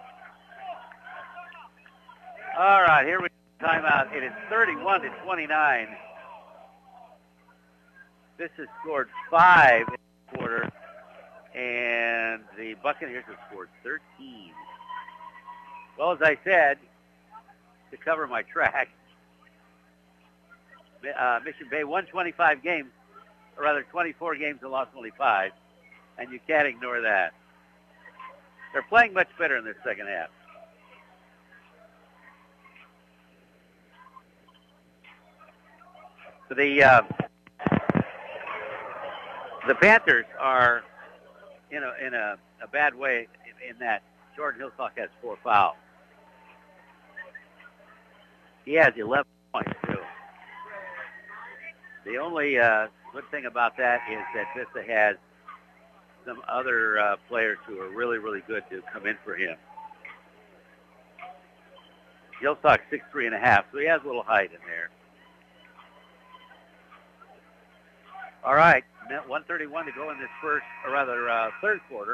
All right, here we go. Timeout. It is 31-29. This has scored 5 in the quarter, and the Buccaneers have scored 13. Well, as I said, to cover my track, Mission Bay won 25 games, or rather 24 games and lost only 5, and you can't ignore that. They're playing much better in their second half. The Panthers are in a bad way in that Jordan Hillstock has 4 fouls. He has 11 points too. The only good thing about that is that Vista has some other players who are really, really good to come in for him. Hillstock's 6'3.5", so he has a little height in there. All right, 1:31 to go in this third quarter.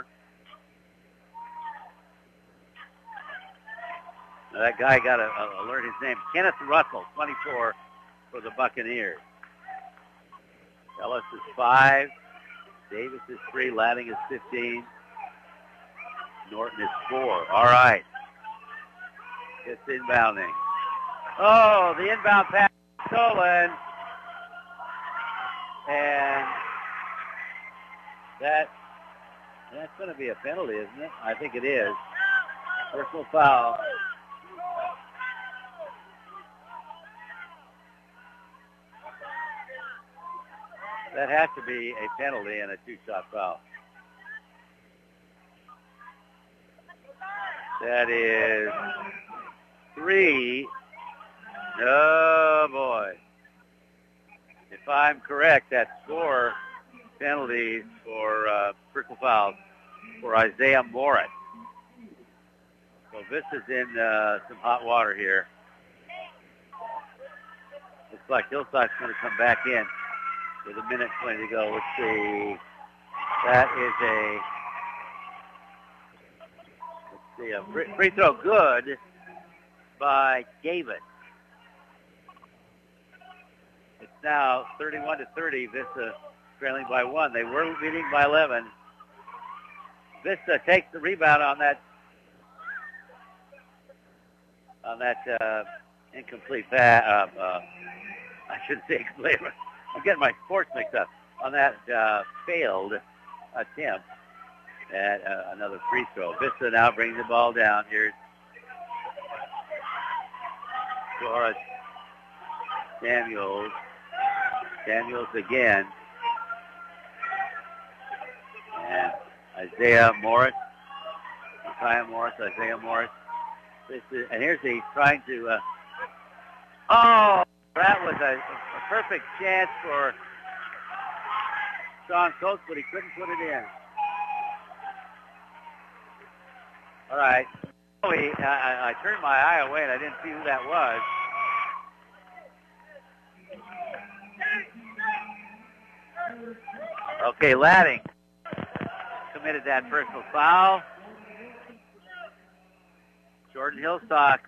Now that guy got to learn his name. Kenneth Russell, 24 for the Buccaneers. Ellis is 5. Davis is 3. Latting is 15. Norton is 4. All right. It's inbounding. Oh, the inbound pass is stolen. And that's going to be a penalty, isn't it? I think it is. Personal foul. That has to be a penalty and a 2-shot foul. That is 3. Oh, boy. If I'm correct, that's 4 penalties for personal fouls for Isaiah Morris. So Vista's in some hot water here. Looks like Hillstock's going to come back in with 1:20 to go. Let's see. That is a free throw good by Davis. It's now 31-30. Vista trailing by 1. They were leading by 11. Vista takes the rebound on that incomplete pass. I shouldn't say incomplete. I'm getting my sports mixed up. On that failed attempt at another free throw. Vista now brings the ball down. Here's Doris Samuels. Samuels again. And Isaiah Morris. Isaiah Morris. And here's he's trying to... that was a perfect chance for Sean Coates, but he couldn't put it in. All right. I turned my eye away, and I didn't see who that was. Okay, Latting committed that personal foul. Jordan Hillstock.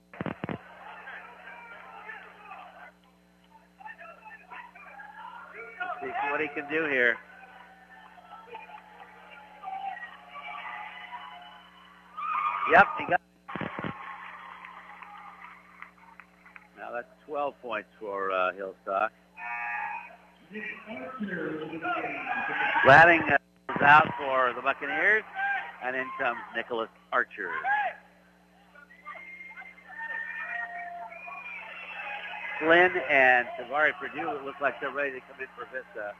See what he can do here. Yep, he got it. Now that's 12 points for Hillstock. Latting is out for the Buccaneers, and in comes Nicholas Archer. Flynn and Tavari Purdue, it looks like they're ready to come in for Vista.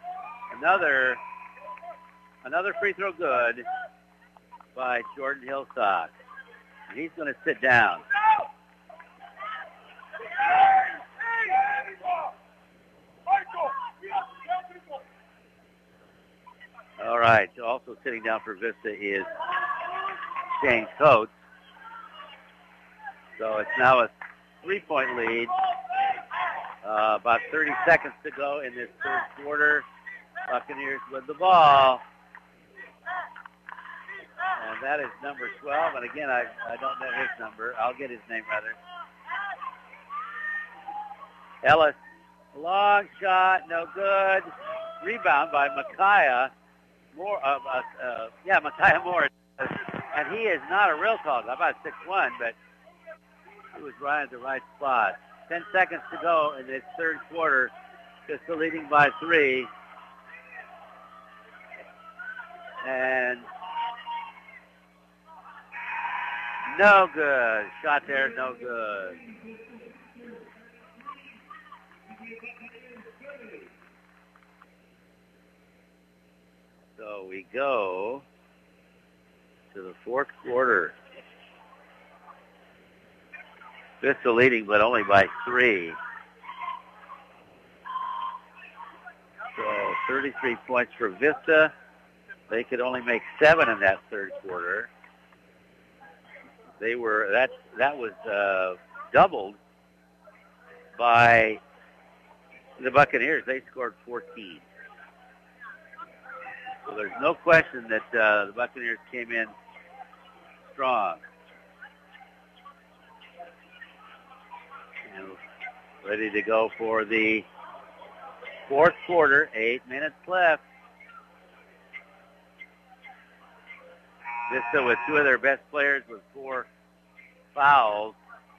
Another free throw good by Jordan Hillstock. He's going to sit down. All right, also sitting down for Vista is Shane Coates. So it's now a 3-point lead. About 30 seconds to go in this third quarter. Buccaneers with the ball. And that is number 12. And again, I don't know his number. I'll get his name rather. Ellis, long shot, no good. Rebound by Micaiah Micaiah Moore. And he is not a real tall guy, about 6'1", but he was right at the right spot. 10 seconds to go in this third quarter. Vista leading by 3. And no good. Shot there, no good. So we go to the fourth quarter. Vista leading, but only by 3. So 33 points for Vista. They could only make 7 in that third quarter. That was doubled by the Buccaneers. They scored 14. So there's no question that the Buccaneers came in strong. And ready to go for the fourth quarter. 8 minutes left. Vista with 2 of their best players with 4 fouls.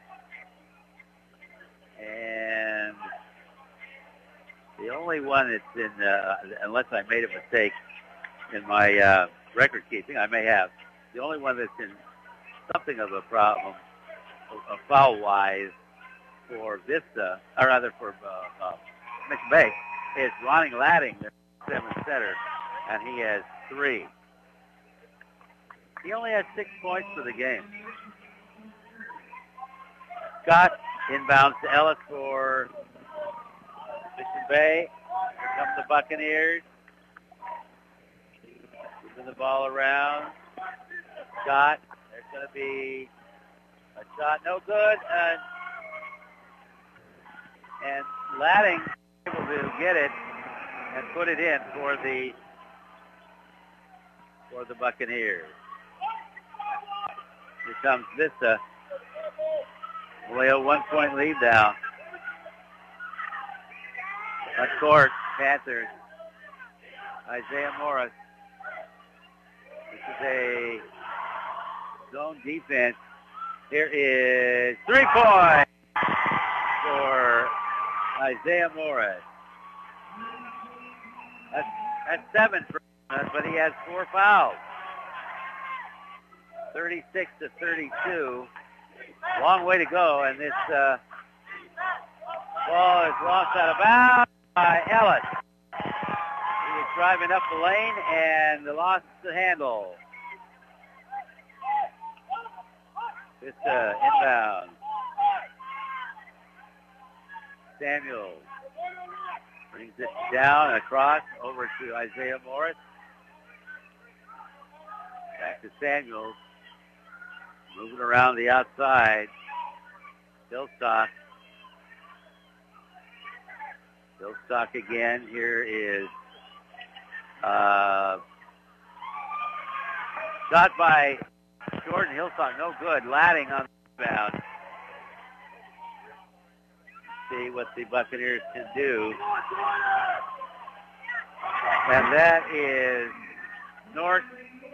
And the only one that's in, unless I made a mistake in my record keeping, I may have. The only one that's in something of a problem, foul-wise, for Vista, or rather for Mission Bay, is Ronnie Ladding, their 7th setter, and he has 3. He only has 6 points for the game. Scott inbounds to Ellis for Mission Bay. Here come the Buccaneers. Moving the ball around. Scott, there's going to be a shot, no good. And Ladding able to get it and put it in for the Buccaneers. Here comes Vista. Only a 1-point lead now. Of course, Panthers. Isaiah Morris. This is a zone defense. Here is 3 points for Isaiah Morris. That's 7 for us, but he has 4 fouls. 36-32. Long way to go, and this ball is lost out of bounds by Ellis. He is driving up the lane and lost the handle. It's inbound. Samuels brings it down across over to Isaiah Morris. Back to Samuels. Moving around the outside. Silstock. Silstock again. Here is shot by Jordan Hillstock. No good. Ladding on the rebound. See what the Buccaneers can do. And that is Norton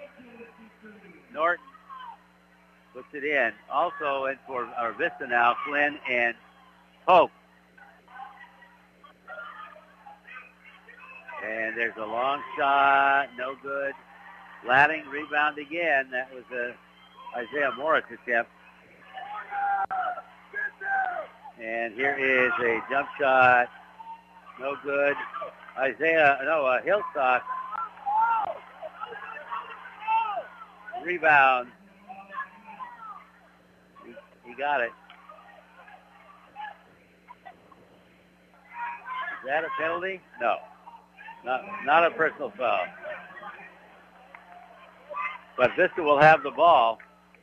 puts it in. Also in for our Vista now, Flynn and Pope. And there's a long shot, no good. Ladding rebound again. That was Isaiah Morris attempt. And here is a jump shot, no good. Hillstock. Rebound. He got it. Is that a penalty? No. Not a personal foul. But Vista will have the ball.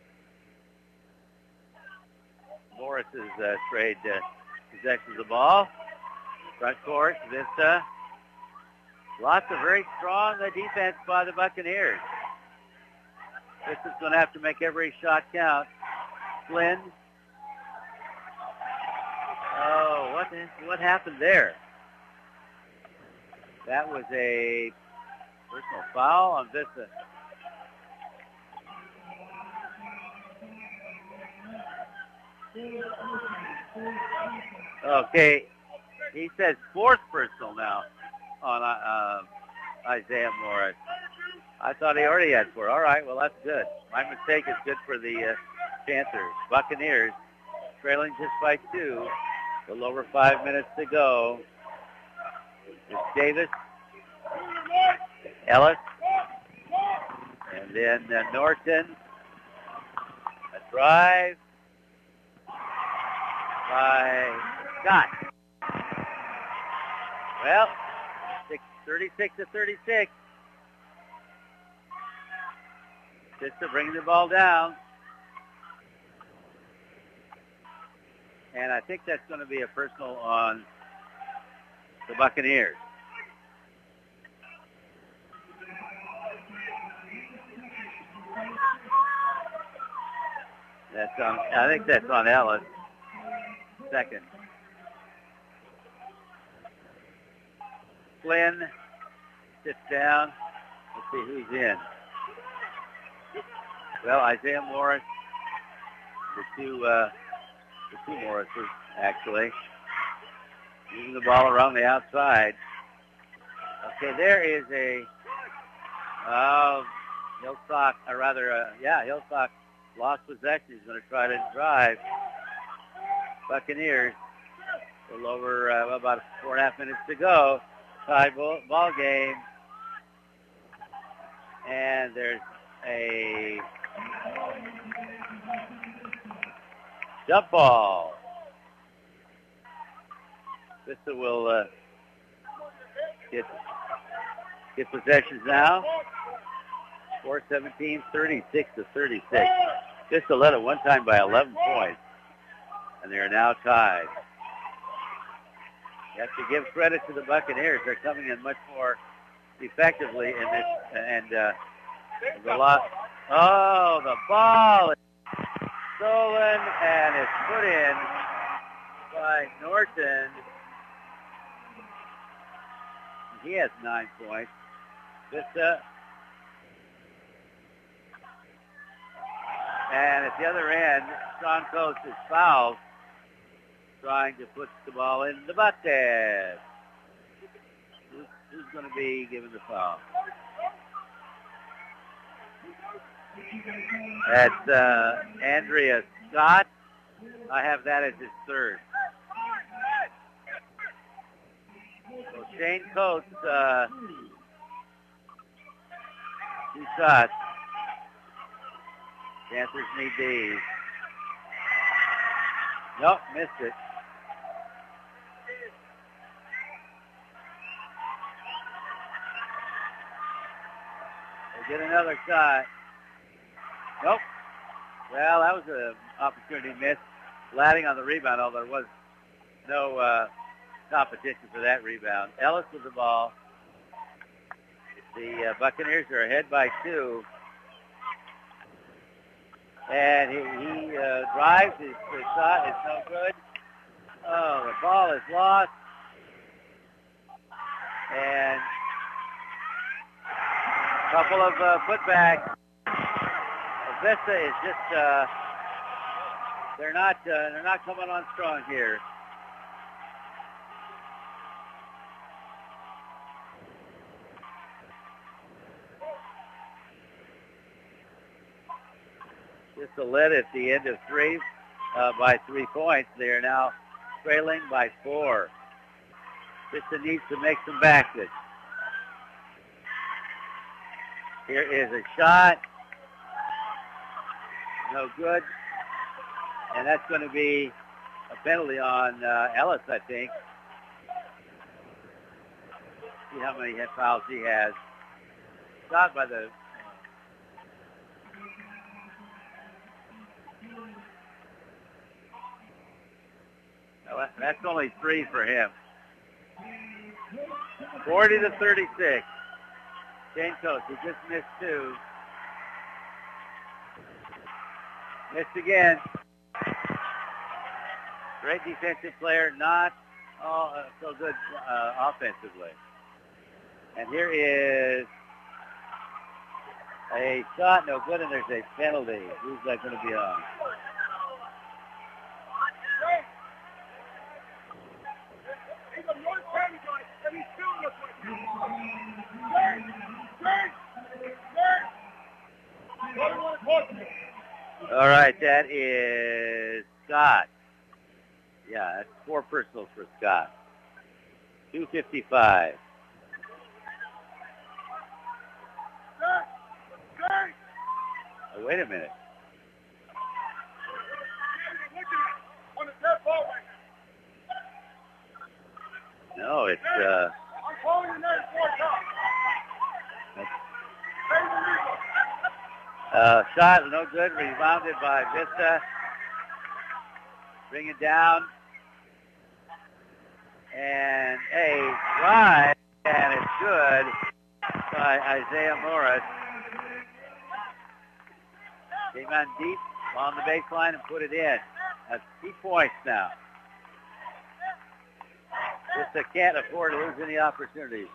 Morris has trade possession of the ball. Front court, Vista. Lots of very strong defense by the Buccaneers. Vista's going to have to make every shot count. Flynn. Oh, what happened there? That was a personal foul on Vista. Okay, he says 4th personal now on Isaiah Morris. I thought he already had 4. All right, well, that's good. My mistake is good for the Panthers. Buccaneers trailing just by 2. A little over 5 minutes to go. It's Davis, Ellis, and then Norton. A drive by Scott. Well, 36-36. Vista bringing the ball down. And I think that's going to be a personal on the Buccaneers. I think that's on Ellis. Second. Flynn sits down. Let's see who's in. Well, Isaiah Morris, the two Morrises, actually, moving the ball around the outside. Okay, there is a Hillstock, Hillstock lost possession. He's going to try to drive. Buccaneers, a little over about 4.5 minutes to go. Tie ball game. And there's a jump ball. Vista will get possessions now. 4-17, 36-36. Vista led at one time by 11 points, and they are now tied. You have to give credit to the Buccaneers. They're coming in much more effectively in this, and the ball is stolen and it's put in by Norton. He has 9 points. Vista. And at the other end, Sean Coates is fouled, trying to put the ball in the bucket. Who's going to be given the foul? That's Andrea Scott. I have that as his third. So Shane Coates, 2 shots. Panthers need these. Nope, missed it. They get another shot. Nope. Well, that was an opportunity missed. Ladding on the rebound, although there was no competition for that rebound. Ellis with the ball. The Buccaneers are ahead by 2. And he drives. His shot is no good. Oh, the ball is lost. And a couple of putbacks. Vista is just they're not coming on strong here. Vista led at the end of 3 by 3 points. They are now trailing by 4. Vista needs to make some baskets. Here is a shot. No good. And that's going to be a penalty on Ellis, I think. See how many hit fouls he has. Shot by the... That's only 3 for him. 40-36. Shane Coates, he just missed 2. Missed again. Great defensive player, not so good offensively. And here is a shot, no good, and there's a penalty. Who's that going to be on? All right, that is Scott. Yeah, that's 4 personals for Scott. 2:55. Oh, wait a minute. No, it's shot no good. Rebounded by Vista. Bring it down. And a drive, and it's good by Isaiah Morris. Came on deep on the baseline and put it in. That's 2 points now. Vista can't afford to lose any opportunities.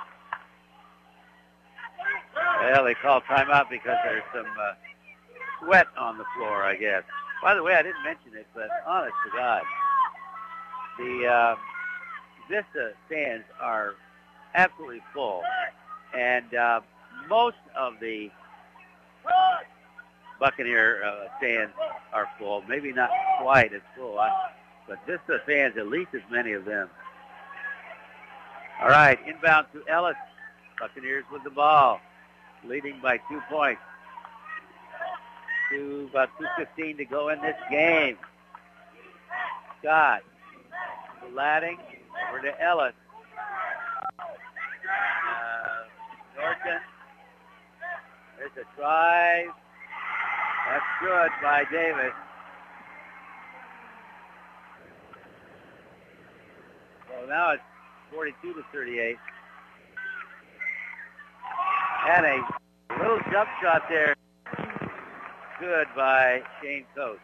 Well, they call timeout because there's some sweat on the floor, I guess. By the way, I didn't mention it, but honest to God, the Vista stands are absolutely full, and most of the Buccaneer stands are full. Maybe not quite as full, but Vista fans, at least as many of them. All right, inbound to Ellis. Buccaneers with the ball, leading by 2 points. About 2:15 to go in this game. Scott, Ladding, over to Ellis. Norton, there's a drive. That's good by Davis. So now it's 42-38. And a little jump shot there. Good by Shane Coates.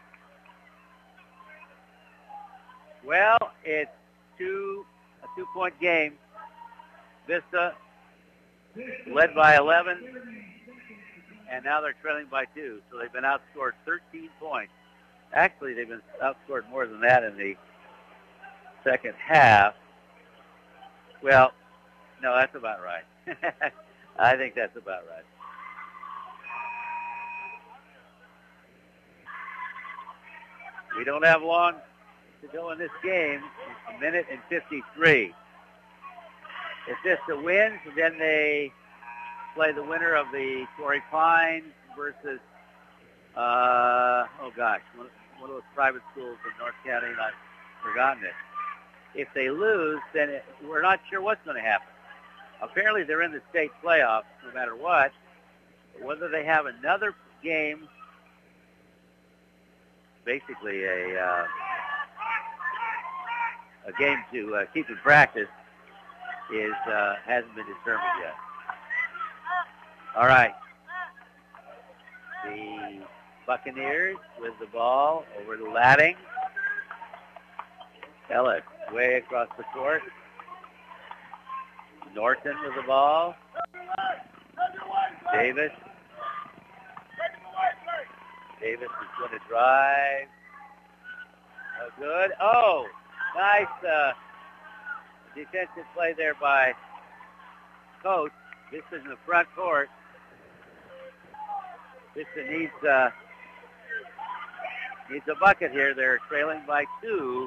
Well, it's a two-point game. Vista led by 11, and now they're trailing by 2. So they've been outscored 13 points. Actually, they've been outscored more than that in the second half. Well, no, that's about right. I think that's about right. We don't have long to go in this game. A minute and 53. If Vista wins, then they play the winner of the Torrey Pines versus, one of those private schools in North County, and I've forgotten it. If they lose, then we're not sure what's going to happen. Apparently they're in the state playoffs no matter what. But whether they have another game, basically a game to keep in practice, hasn't been determined yet. All right. The Buccaneers with the ball over to Ladding. Ellis way across the court. Norton with the ball. Davis. Davis is going to drive. Oh, good. Oh, nice defensive play there by Coates. This is in the front court. Vista needs a bucket here. They're trailing by 2.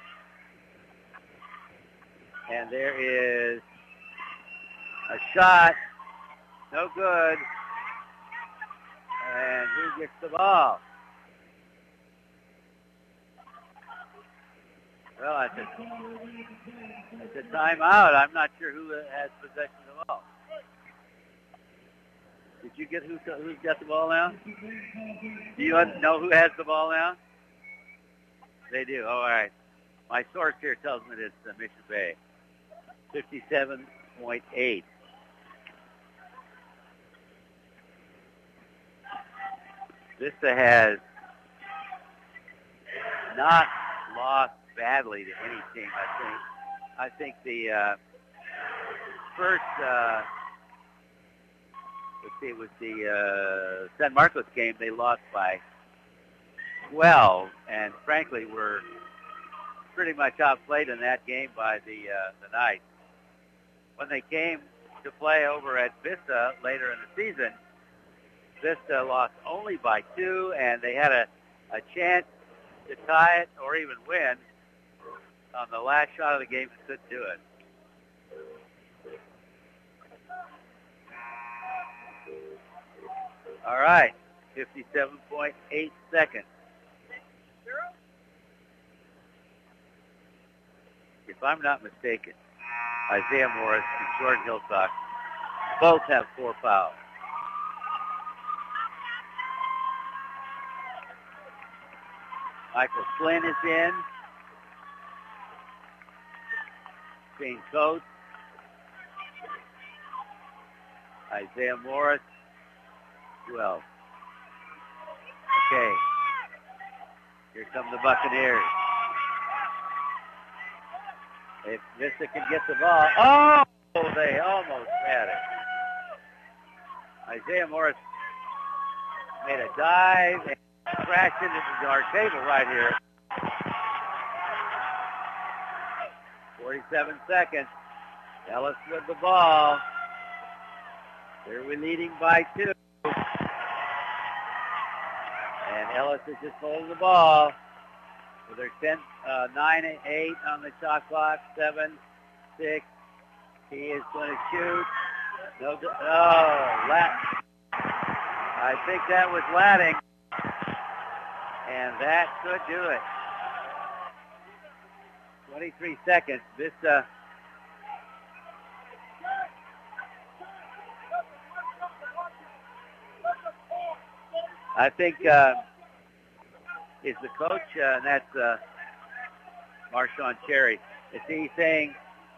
And there is a shot. No good. And who gets the ball? Well, it's a timeout. I'm not sure who has possession of the ball. Did you get who's got the ball now? Do you know who has the ball now? They do. All right. My source here tells me it's Mission Bay. 57.8. Vista has not lost badly to any team, I think the first, it was the San Marcos game, they lost by 12, and frankly were pretty much outplayed in that game by the Knights. When they came to play over at Vista later in the season, Vista lost only by 2, and they had a chance to tie it or even win on the last shot of the game and couldn't do it. All right, 57.8 seconds. If I'm not mistaken, Isaiah Morris and Jordan Hillcock both have 4 fouls. Michael Flynn is in. Shane Coates. Isaiah Morris. Who else? Okay. Here come the Buccaneers. If Vista can get the ball. Oh, they almost had it. Isaiah Morris made a dive and crashed into our table right here. 47 seconds. Ellis with the ball. They're leading by 2. And Ellis is just holding the ball. With their 9-8 on the shot clock. 7, 6. He is going to shoot. No, I think that was Latting. And that could do it. 23 seconds. Vista I think is the coach, and that's Marshawn Cherry. Is he saying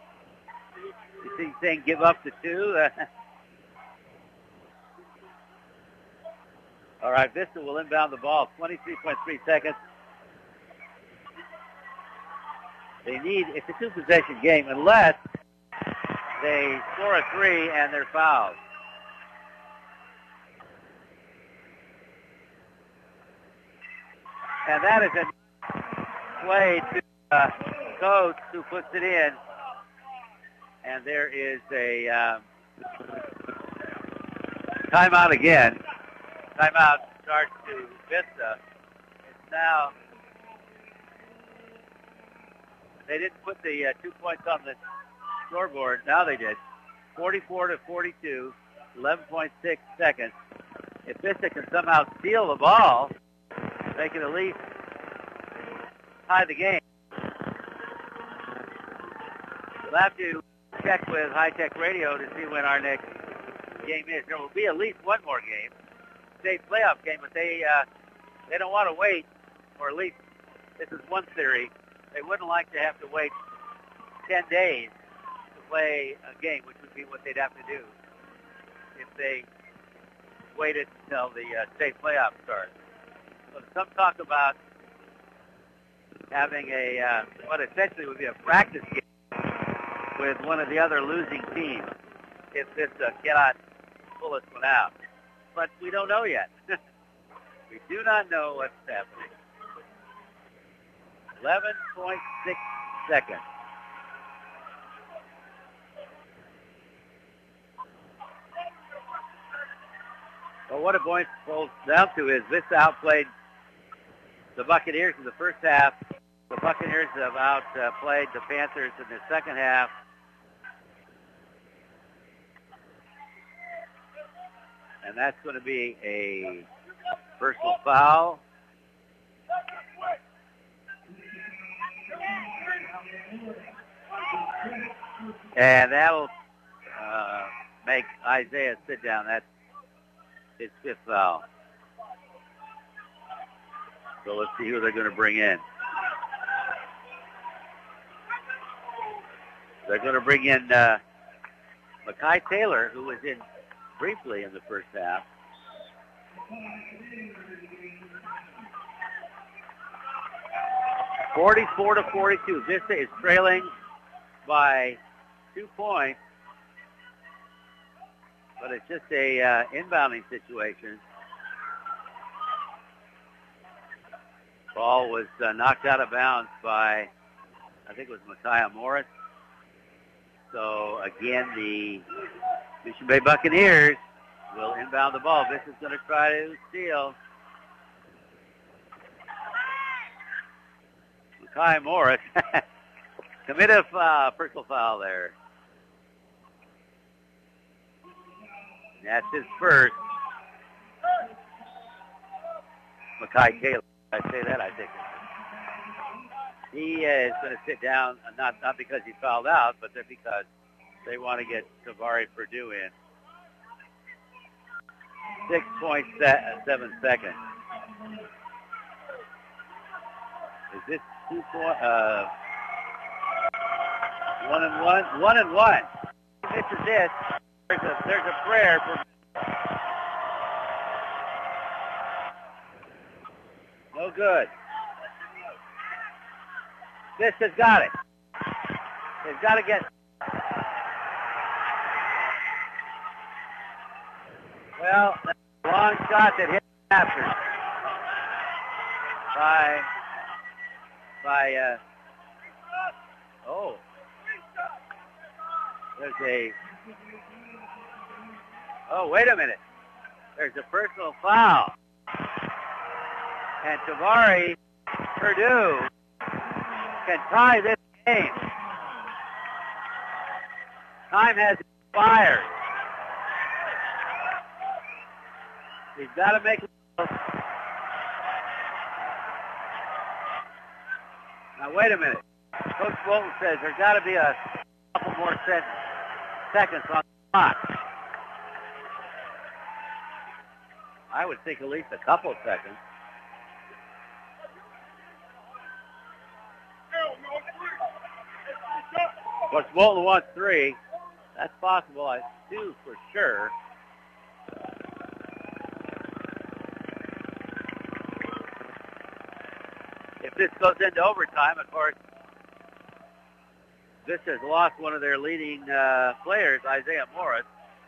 give up the 2? All right, Vista will inbound the ball. 23.3 seconds. They need, it's a 2-possession game unless they score a 3 and they're fouled. And that is a play to Coates, who puts it in. And there is a timeout again. Timeout starts to Vista. It's now, they didn't put the 2 points on the scoreboard. Now they did. 44-42, 11.6 seconds. If Vista can somehow steal the ball, they can at least tie the game. We'll have to check with High Tech Radio to see when our next game is. There will be at least one more game, state playoff game, but they don't want to wait, or at least this is one theory. They wouldn't like to have to wait 10 days to play a game, which would be what they'd have to do if they waited until the state playoff starts. So some talk about having a what essentially would be a practice game with one of the other losing teams if this cannot pull this one out. But we don't know yet. We do not know what's happening. 11.6 seconds. Well, what it boils down to is Vista outplayed the Buccaneers in the first half. The Buccaneers have outplayed the Panthers in the second half. And that's going to be a personal foul. And that'll make Isaiah sit down. That's his 5th foul. So let's see who they're going to bring in. They're going to bring in Makai Taylor, who was in briefly in the first half. (44-42). Vista is trailing by 2 points, but it's just a inbounding situation. Ball was knocked out of bounds by, I think it was Micaiah Morris. So again, the Mission Bay Buccaneers will inbound the ball. This is going to try to steal. Micaiah Morris committed a personal foul there. That's his first. Makai Taylor. I say that, I think. He is going to sit down, not because he fouled out, but because they want to get Tavari Purdue in. 6.7 seconds. Is this 2 point? 1 and 1. 1 and 1. If he misses this, there's a prayer for. No good. This has got it. They've got to get. Well, that's a long shot that hit after. Wait a minute. There's a personal foul. And Tavari Purdue can tie this game. Time has expired. He's got to make it. Now, wait a minute. Coach Bolton says there's got to be a couple more seconds on the clock. I would think at least a couple of seconds. Of course, Bolton wants 3. That's possible. I 2 for sure. If this goes into overtime, of course, this has lost one of their leading players, Isaiah Morris,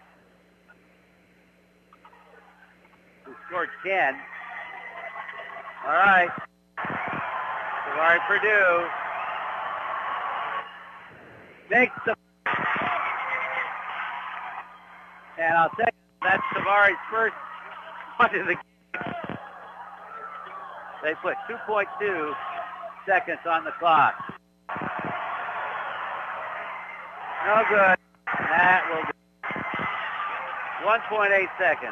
who scored 10. All right. Tavari Purdue makes the. And I'll tell you, that's Tavari's first point of the game. They put 2.2 seconds on the clock. No good. That will do. 1.8 seconds.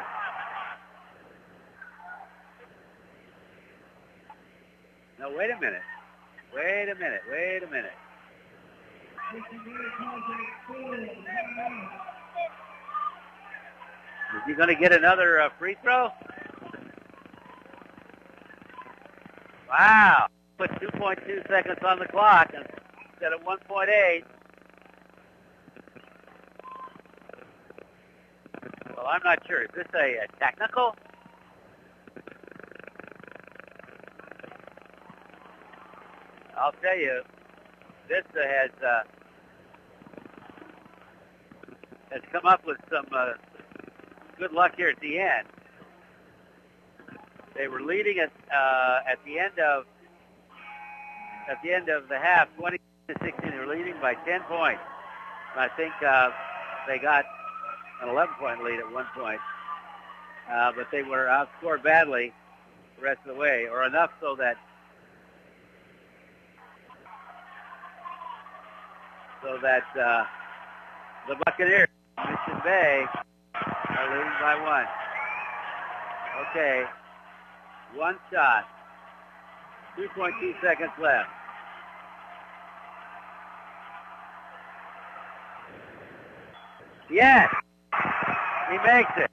No, wait a minute. Wait a minute. Is he going to get another free throw? Wow. Put 2.2 seconds on the clock instead of 1.8. Well, I'm not sure. Is this a technical? I'll tell you, this has come up with some good luck here at the end. They were leading at the end of the half, 20-16. They were leading by 10 points. And I think they got an 11-point lead at one point, but they were outscored badly the rest of the way, or enough so that the Buccaneers, Mission Bay, are leading by 1. Okay, one shot, 2.2 seconds left. Yes, he makes it.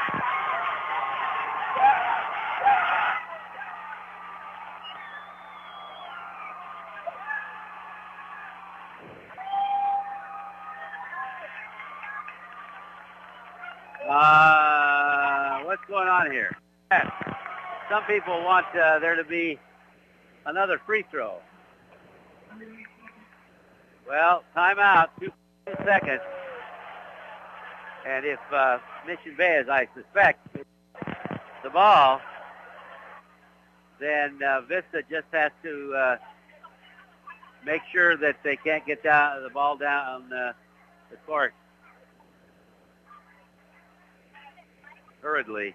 What's going on here? Yes. Some people want there to be another free throw. Well, timeout, 2 seconds. And if Mission Bay, as I suspect, the ball, then Vista just has to make sure that they can't get the ball down the court hurriedly.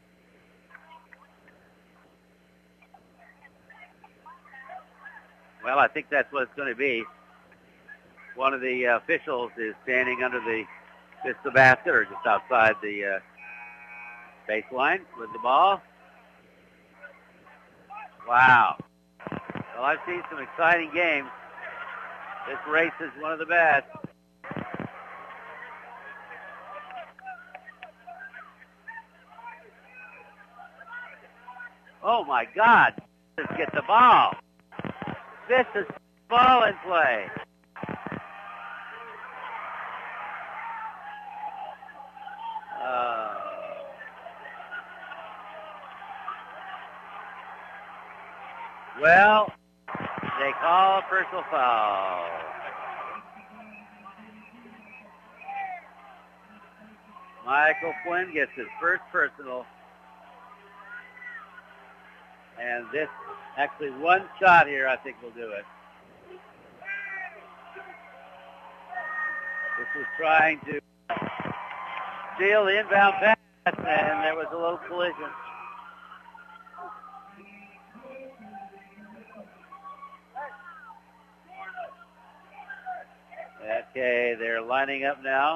Well, I think that's what it's going to be. One of the officials is standing under the Missed the basket or just outside the baseline with the ball. Wow. Well, I've seen some exciting games. This race is one of the best. Oh, my God. Let's get the ball. This is ball in play. Well, they call a personal foul. Michael Flynn gets his first personal. And this, actually one shot here, I think will do it. This was trying to steal the inbound pass, and there was a little collision. Okay, they're lining up now.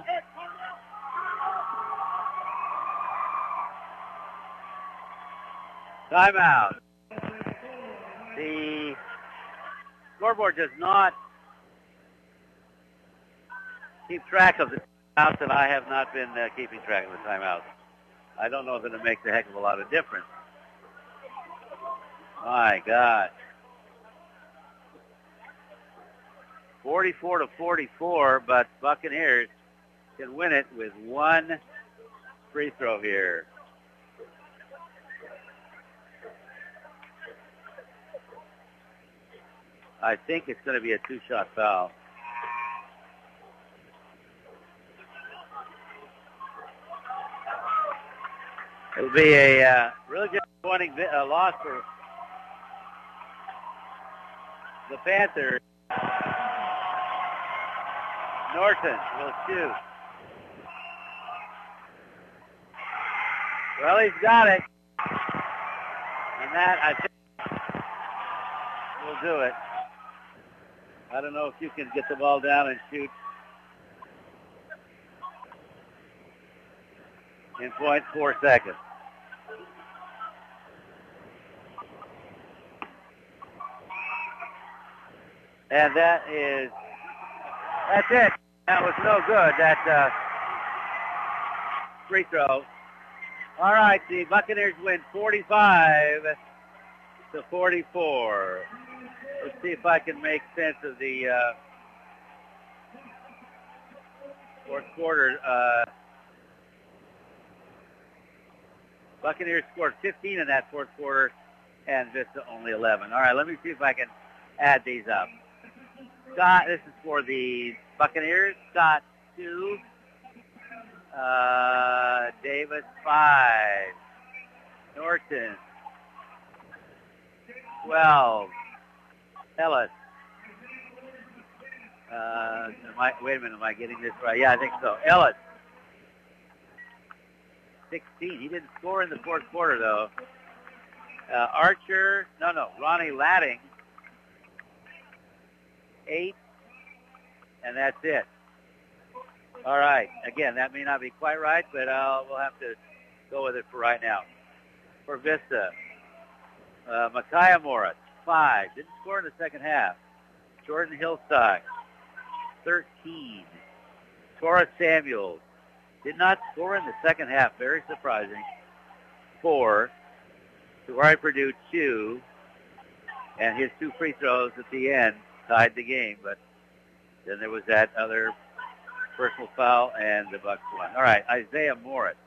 Timeout. The scoreboard does not keep track of the timeouts, and I have not been keeping track of the timeouts. I don't know if it makes a heck of a lot of difference. My God. 44-44, but Buccaneers can win it with one free throw here. I think it's going to be a two-shot foul. It'll be a really disappointing loss for the Panthers. Norton will shoot. Well, he's got it. And that, I think, will do it. I don't know if you can get the ball down and shoot in 0.4 seconds. And that's it. That was no good, that free throw. All right, the Buccaneers win 45-44. Let's see if I can make sense of the fourth quarter. Buccaneers scored 15 in that fourth quarter, and Vista only 11. All right, let me see if I can add these up. Scott, this is for the Buccaneers. Scott, 2. Davis, 5. Norton, 12. Ellis. Wait a minute, am I getting this right? Yeah, I think so. Ellis, 16. He didn't score in the fourth quarter, though. Archer, Ronnie Latting, 8, and that's it. All right. Again, that may not be quite right, but we'll have to go with it for right now. For Vista, Micaiah Moritz, 5. Didn't score in the second half. Jordan Hillstock, 13. Torres Samuels did not score in the second half. Very surprising. 4. Tawari Purdue, 2. And his 2 free throws at the end tied the game. But then there was that other personal foul, and the Bucks won. All right, Isaiah Moritz,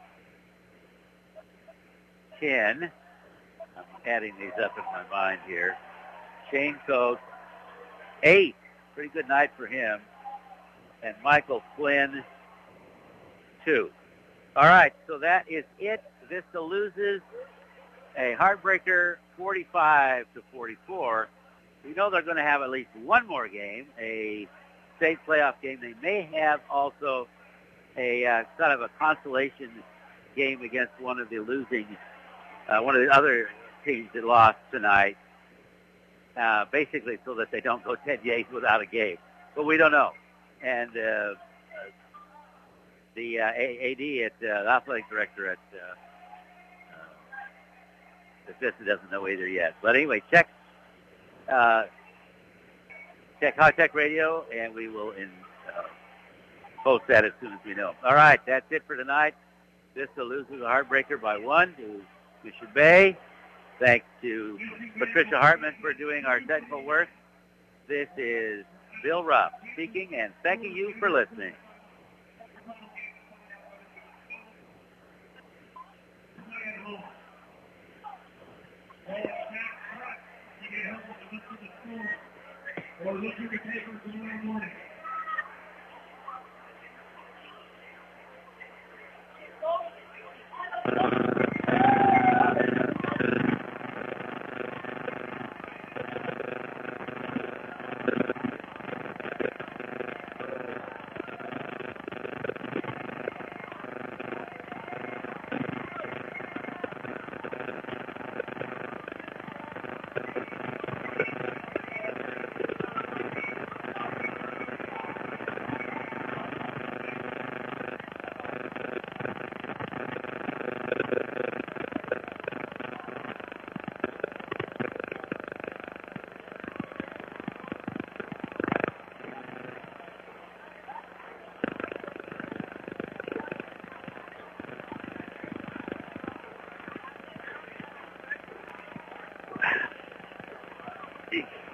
10. I'm adding these up in my mind here. Shane Coates, 8. Pretty good night for him. And Michael Flynn, 2. All right, so that is it. Vista loses a heartbreaker, 45-44. We know they're going to have at least one more game, a state playoff game. They may have also a kind of a consolation game against one of the other teams that lost tonight, basically so that they don't go 10 days without a game. But we don't know. And the AD at the athletic director at Bethesda doesn't know either yet. But anyway, check High Tech Radio, and we will post that as soon as we know. All right, that's it for tonight. Vista loses a heartbreaker by 1 to Mission Bay. Thanks to Patricia Hartman for doing our technical work. This is Bill Ruff speaking and thanking you for listening. Jeez.